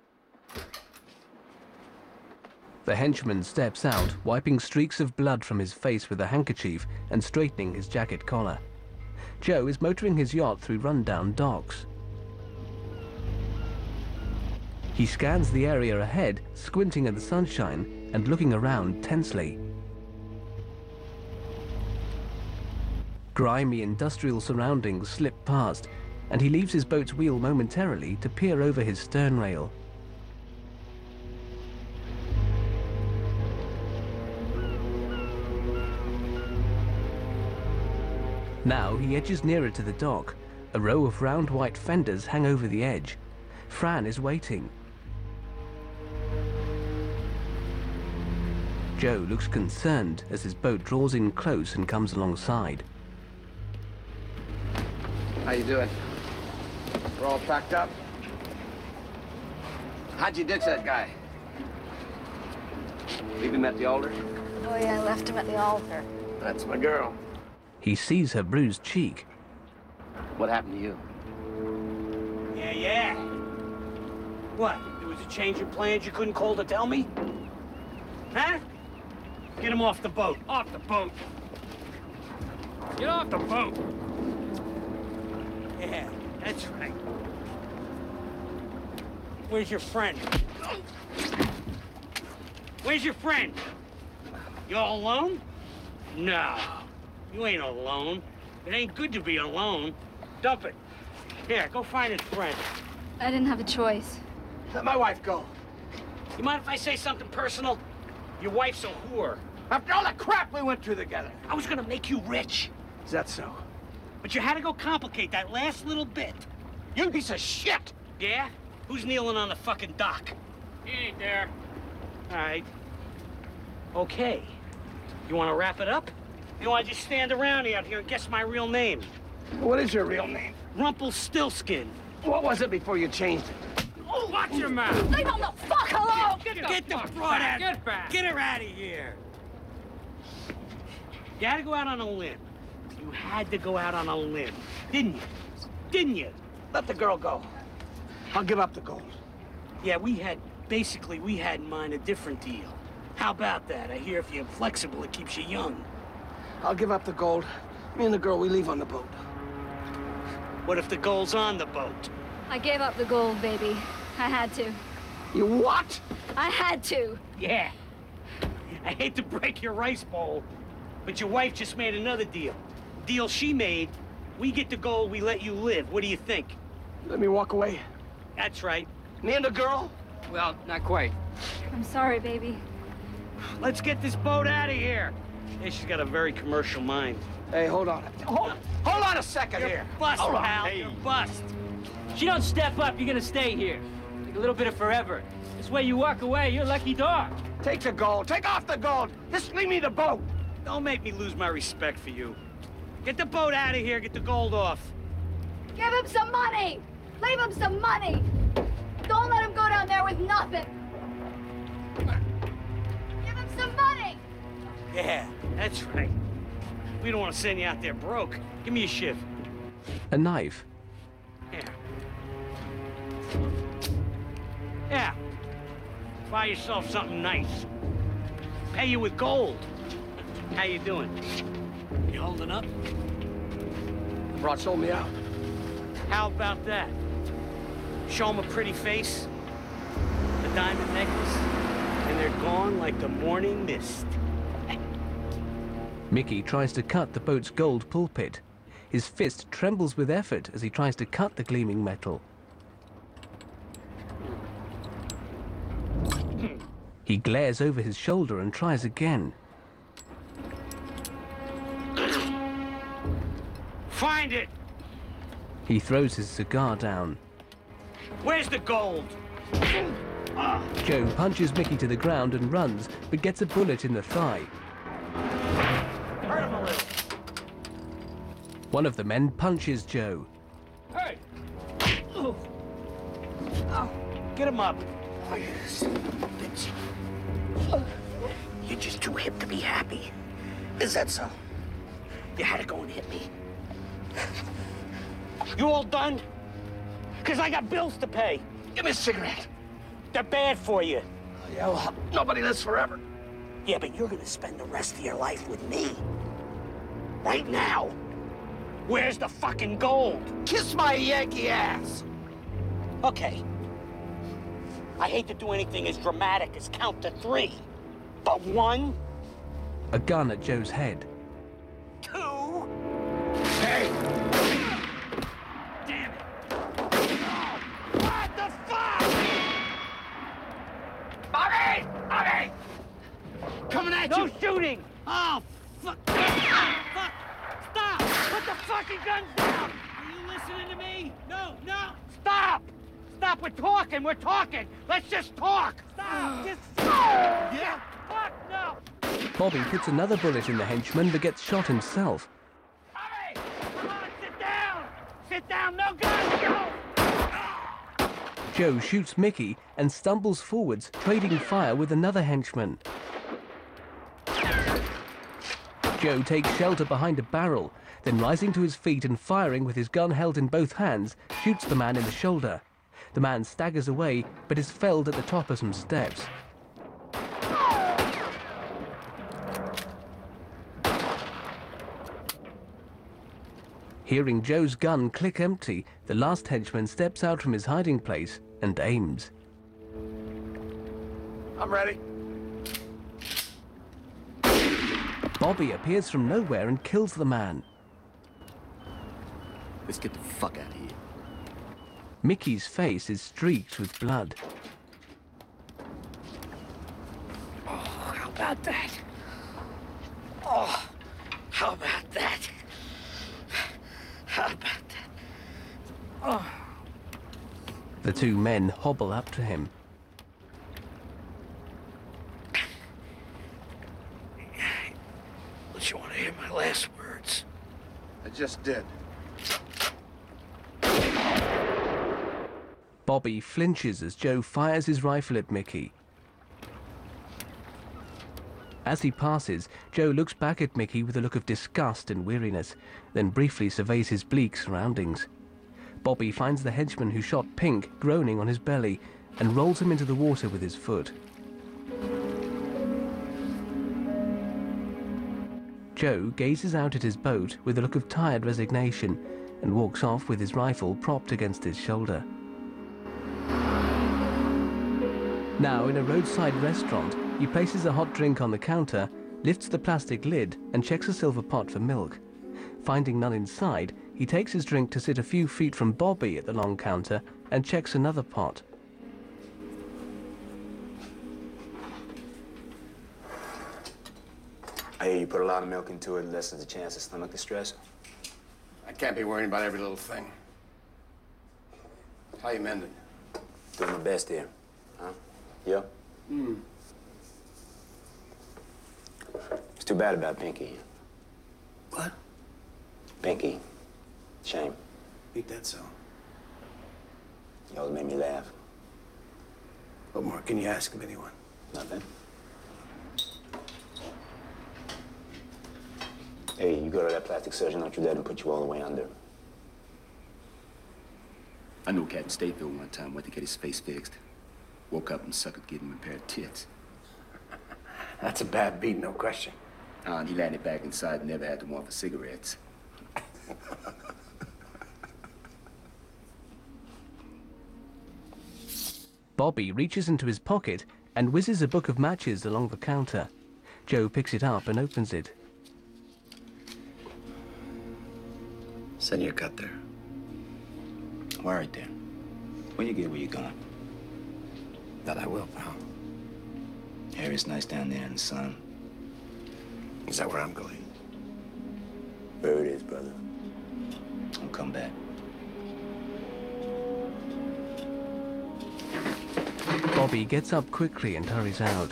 The henchman steps out, wiping streaks of blood from his face with a handkerchief and straightening his jacket collar. Joe is motoring his yacht through rundown docks. He scans the area ahead, squinting at the sunshine and looking around tensely. Grimy industrial surroundings slip past, and he leaves his boat's wheel momentarily to peer over his stern rail. Now he edges nearer to the dock. A row of round white fenders hang over the edge. Fran is waiting. Joe looks concerned as his boat draws in close and comes alongside. How you doing? We're all packed up? How'd you ditch that guy? Leave him at the altar? Oh yeah, I left him at the altar. That's my girl. He sees her bruised cheek. What happened to you? Yeah, yeah. What? There was a change in plans you couldn't call to tell me? Huh? Get him off the boat. Off the boat. Get off the boat. Yeah, that's right. Where's your friend? Where's your friend? You all alone? No. You ain't alone. It ain't good to be alone. Dump it. Here, go find his friend. I didn't have a choice. Let my wife go. You mind if I say something personal? Your wife's a whore. After all the crap we went through together, I was gonna make you rich. Is that so? But you had to go complicate that last little bit. You piece of shit! Yeah? Who's kneeling on the fucking dock? He ain't there. All right. Okay. You wanna wrap it up? You wanna just stand around out here and guess my real name? What is your real name? Rumpelstiltskin. What was it before you changed it? Oh, watch your mouth! Leave him the fuck alone! Get, get, get the, the broad out! Get back! Get her out of here! You had to go out on a limb. You had to go out on a limb, didn't you? Didn't you? Let the girl go. I'll give up the gold. Yeah, we had, basically, we had in mind a different deal. How about that? I hear if you're flexible, it keeps you young. I'll give up the gold. Me and the girl, we leave on the boat. What if the gold's on the boat? I gave up the gold, baby. I had to. You what? I had to. Yeah. I hate to break your rice bowl, but your wife just made another deal. Deal she made, we get the gold, we let you live. What do you think? Let me walk away. That's right. Me and the girl? Well, not quite. I'm sorry, baby. Let's get this boat out of here. Hey, she's got a very commercial mind. Hey, hold on. Hold, hold on a second You're here. Bust, hold pal. on. Hey. You're bust. If you don't step up, you're gonna stay here. Like a little bit of forever. This way you walk away, you're a lucky dog. Take the gold. Take off the gold. Just leave me the boat. Don't make me lose my respect for you. Get the boat out of here. Get the gold off. Give him some money! Leave him some money! Don't let him go down there with nothing! Give him some money! Yeah, that's right. We don't want to send you out there broke. Give me a shiv. A knife. Yeah. Yeah. Buy yourself something nice. Pay you with gold. How you doing? You holding up? Rod sold me out. How about that? Show him a pretty face, a diamond necklace, and they're gone like the morning mist. Mickey tries to cut the boat's gold pulpit. His fist trembles with effort as he tries to cut the gleaming metal. He glares over his shoulder and tries again. Find it! He throws his cigar down. Where's the gold? Ah. Joe punches Mickey to the ground and runs, but gets a bullet in the thigh. Hurt him a little. One of the men punches Joe. Hey! Oh. Oh. Get him up. Oh, you son of a bitch. You're just too hip to be happy. Is that so? You had to go and hit me. You all done? Because I got bills to pay. Give me a cigarette. They're bad for you. Oh, yeah, well, nobody lives forever. Yeah, but you're gonna spend the rest of your life with me. Right now. Where's the fucking gold? Kiss my Yankee ass. Okay. I hate to do anything as dramatic as count to three. But one... A gun at Joe's head. Two... Hey! Damn it! What the fuck? Bobby! Bobby! Coming at no you! No shooting! Oh, fuck! Fuck! Stop! Put the fucking guns down! Are you listening to me? No, no! Stop! Stop! We're talking! We're talking! Let's just talk! Stop! Just stop! Yeah! Fuck, no! Bobby puts another bullet in the henchman but gets shot himself. Bobby! Come on, sit down! Sit down! No guns! Go! Joe shoots Mickey and stumbles forwards, trading fire with another henchman. Joe takes shelter behind a barrel, then rising to his feet and firing with his gun held in both hands, shoots the man in the shoulder. The man staggers away, but is felled at the top of some steps. Hearing Joe's gun click empty, the last henchman steps out from his hiding place and aims. I'm ready. Bobby appears from nowhere and kills the man. Let's get the fuck out of here. Mickey's face is streaked with blood. Oh, how about that? Oh, how about that? How about that? Oh. The two men hobble up to him. Don't you want to hear my last words? I just did. Bobby flinches as Joe fires his rifle at Mickey. As he passes, Joe looks back at Mickey with a look of disgust and weariness, then briefly surveys his bleak surroundings. Bobby finds the henchman who shot Pink groaning on his belly and rolls him into the water with his foot. Joe gazes out at his boat with a look of tired resignation and walks off with his rifle propped against his shoulder. Now, in a roadside restaurant, he places a hot drink on the counter, lifts the plastic lid and checks a silver pot for milk. Finding none inside, he takes his drink to sit a few feet from Bobby at the long counter and checks another pot. I hear you put a lot of milk into it, lessens the chance of stomach distress. I can't be worrying about every little thing. How you mending? Doing my best here. Huh? Yeah? Hmm. It's too bad about Pinky. What? Pinky. Shame. Ain't that so? You always made me laugh. What more can you ask of anyone? Nothing. Hey, you go to that plastic surgeon, don't you let him put you all the way under. I knew a cat in Stateville one time, went to get his face fixed. Woke up and sucker gave him a pair of tits. That's a bad beat, no question. Uh, and he landed back inside and never had to want for cigarettes. Bobby reaches into his pocket and whizzes a book of matches along the counter. Joe picks it up and opens it. Send your cut there. I'm all right there. When you get where you're going. That I will, pal. Harry's nice down there in the sun. Is that where I'm going? Where it is, brother. I'll come back. Bobby gets up quickly and hurries out.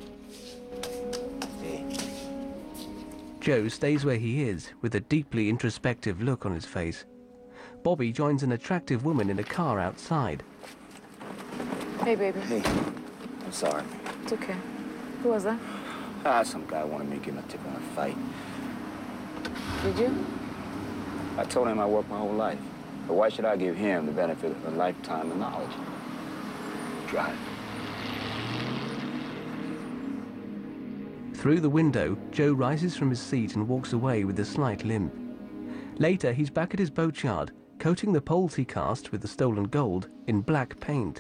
Hey. Joe stays where he is, with a deeply introspective look on his face. Bobby joins an attractive woman in a car outside. Hey, baby. Hey. I'm sorry. It's okay. Who was that? Ah, some guy wanted me to give him a tip on a fight. Did you? I told him I worked my whole life. But why should I give him the benefit of a lifetime of knowledge? Drive. Through the window, Joe rises from his seat and walks away with a slight limp. Later, he's back at his boatyard, coating the poles he cast with the stolen gold in black paint.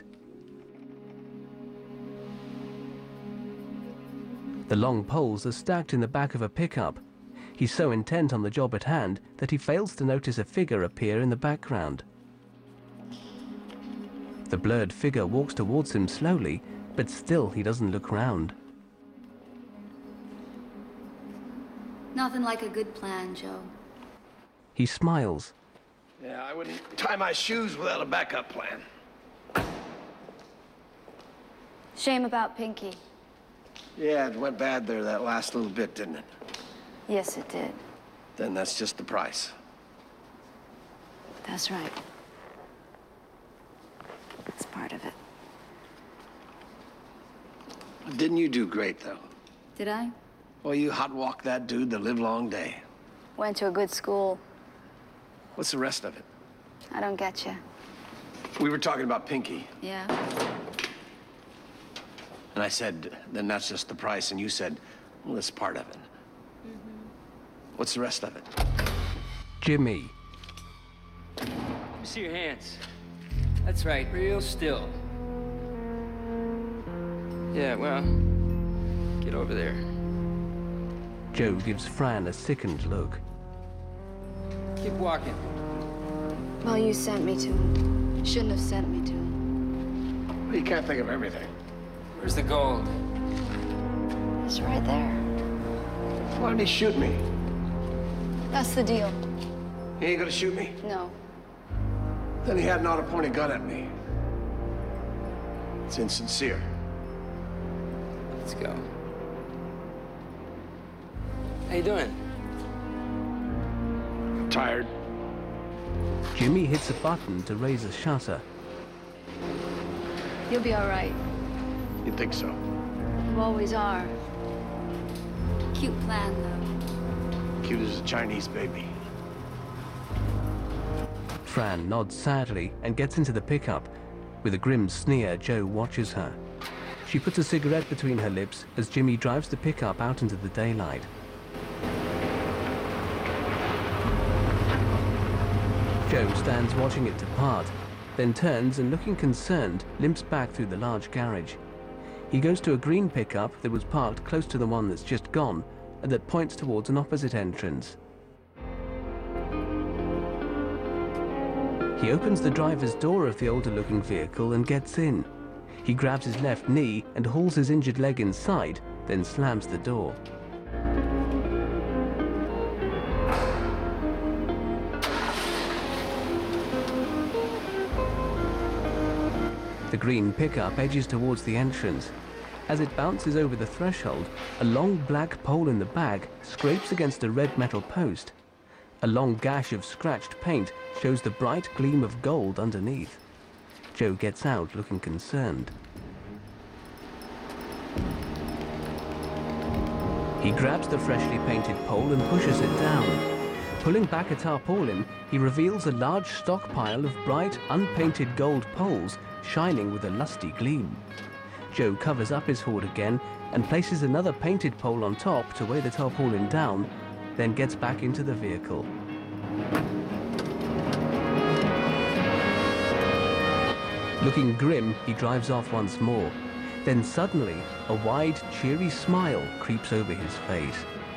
The long poles are stacked in the back of a pickup. He's so intent on the job at hand that he fails to notice a figure appear in the background. The blurred figure walks towards him slowly, but still he doesn't look round. Nothing like a good plan, Joe. He smiles. Yeah, I wouldn't tie my shoes without a backup plan. Shame about Pinky. Yeah, it went bad there that last little bit, didn't it? Yes, it did. Then that's just the price. That's right. It's part of it. Didn't you do great, though? Did I? Well, you hot-walked that dude the livelong day. Went to a good school. What's the rest of it? I don't get you. We were talking about Pinky, Yeah? and I said, then that's just the price, and you said, well, that's part of it. Mm-hmm. What's the rest of it? Jimmy. Let me see your hands. That's right, real still. Yeah, well, get over there. Joe gives Fran a sickened look. Keep walking. Well, you sent me to him. Shouldn't have sent me to him. Well, you can't think of everything. Where's the gold? It's right there. Why did he shoot me? That's the deal. He ain't gonna shoot me? No. Then he had an auto-pointed gun at me. It's insincere. Let's go. How you doing? I'm tired. Jimmy hits a button to raise a shutter. You'll be all right. You think so? You always are. Cute plan, though. Cute as a Chinese baby. Fran nods sadly and gets into the pickup. With a grim sneer, Joe watches her. She puts a cigarette between her lips as Jimmy drives the pickup out into the daylight. Joe stands watching it depart, then turns and, looking concerned, limps back through the large garage. He goes to a green pickup that was parked close to the one that's just gone and that points towards an opposite entrance. He opens the driver's door of the older-looking vehicle and gets in. He grabs his left knee and hauls his injured leg inside, then slams the door. The green pickup edges towards the entrance. As it bounces over the threshold, a long black pole in the bag scrapes against a red metal post. A long gash of scratched paint shows the bright gleam of gold underneath. Joe gets out, looking concerned. He grabs the freshly painted pole and pushes it down. Pulling back a tarpaulin, he reveals a large stockpile of bright, unpainted gold poles shining with a lusty gleam. Joe covers up his hoard again and places another painted pole on top to weigh the tarpaulin down, then gets back into the vehicle. Looking grim, he drives off once more. Then suddenly, a wide, cheery smile creeps over his face.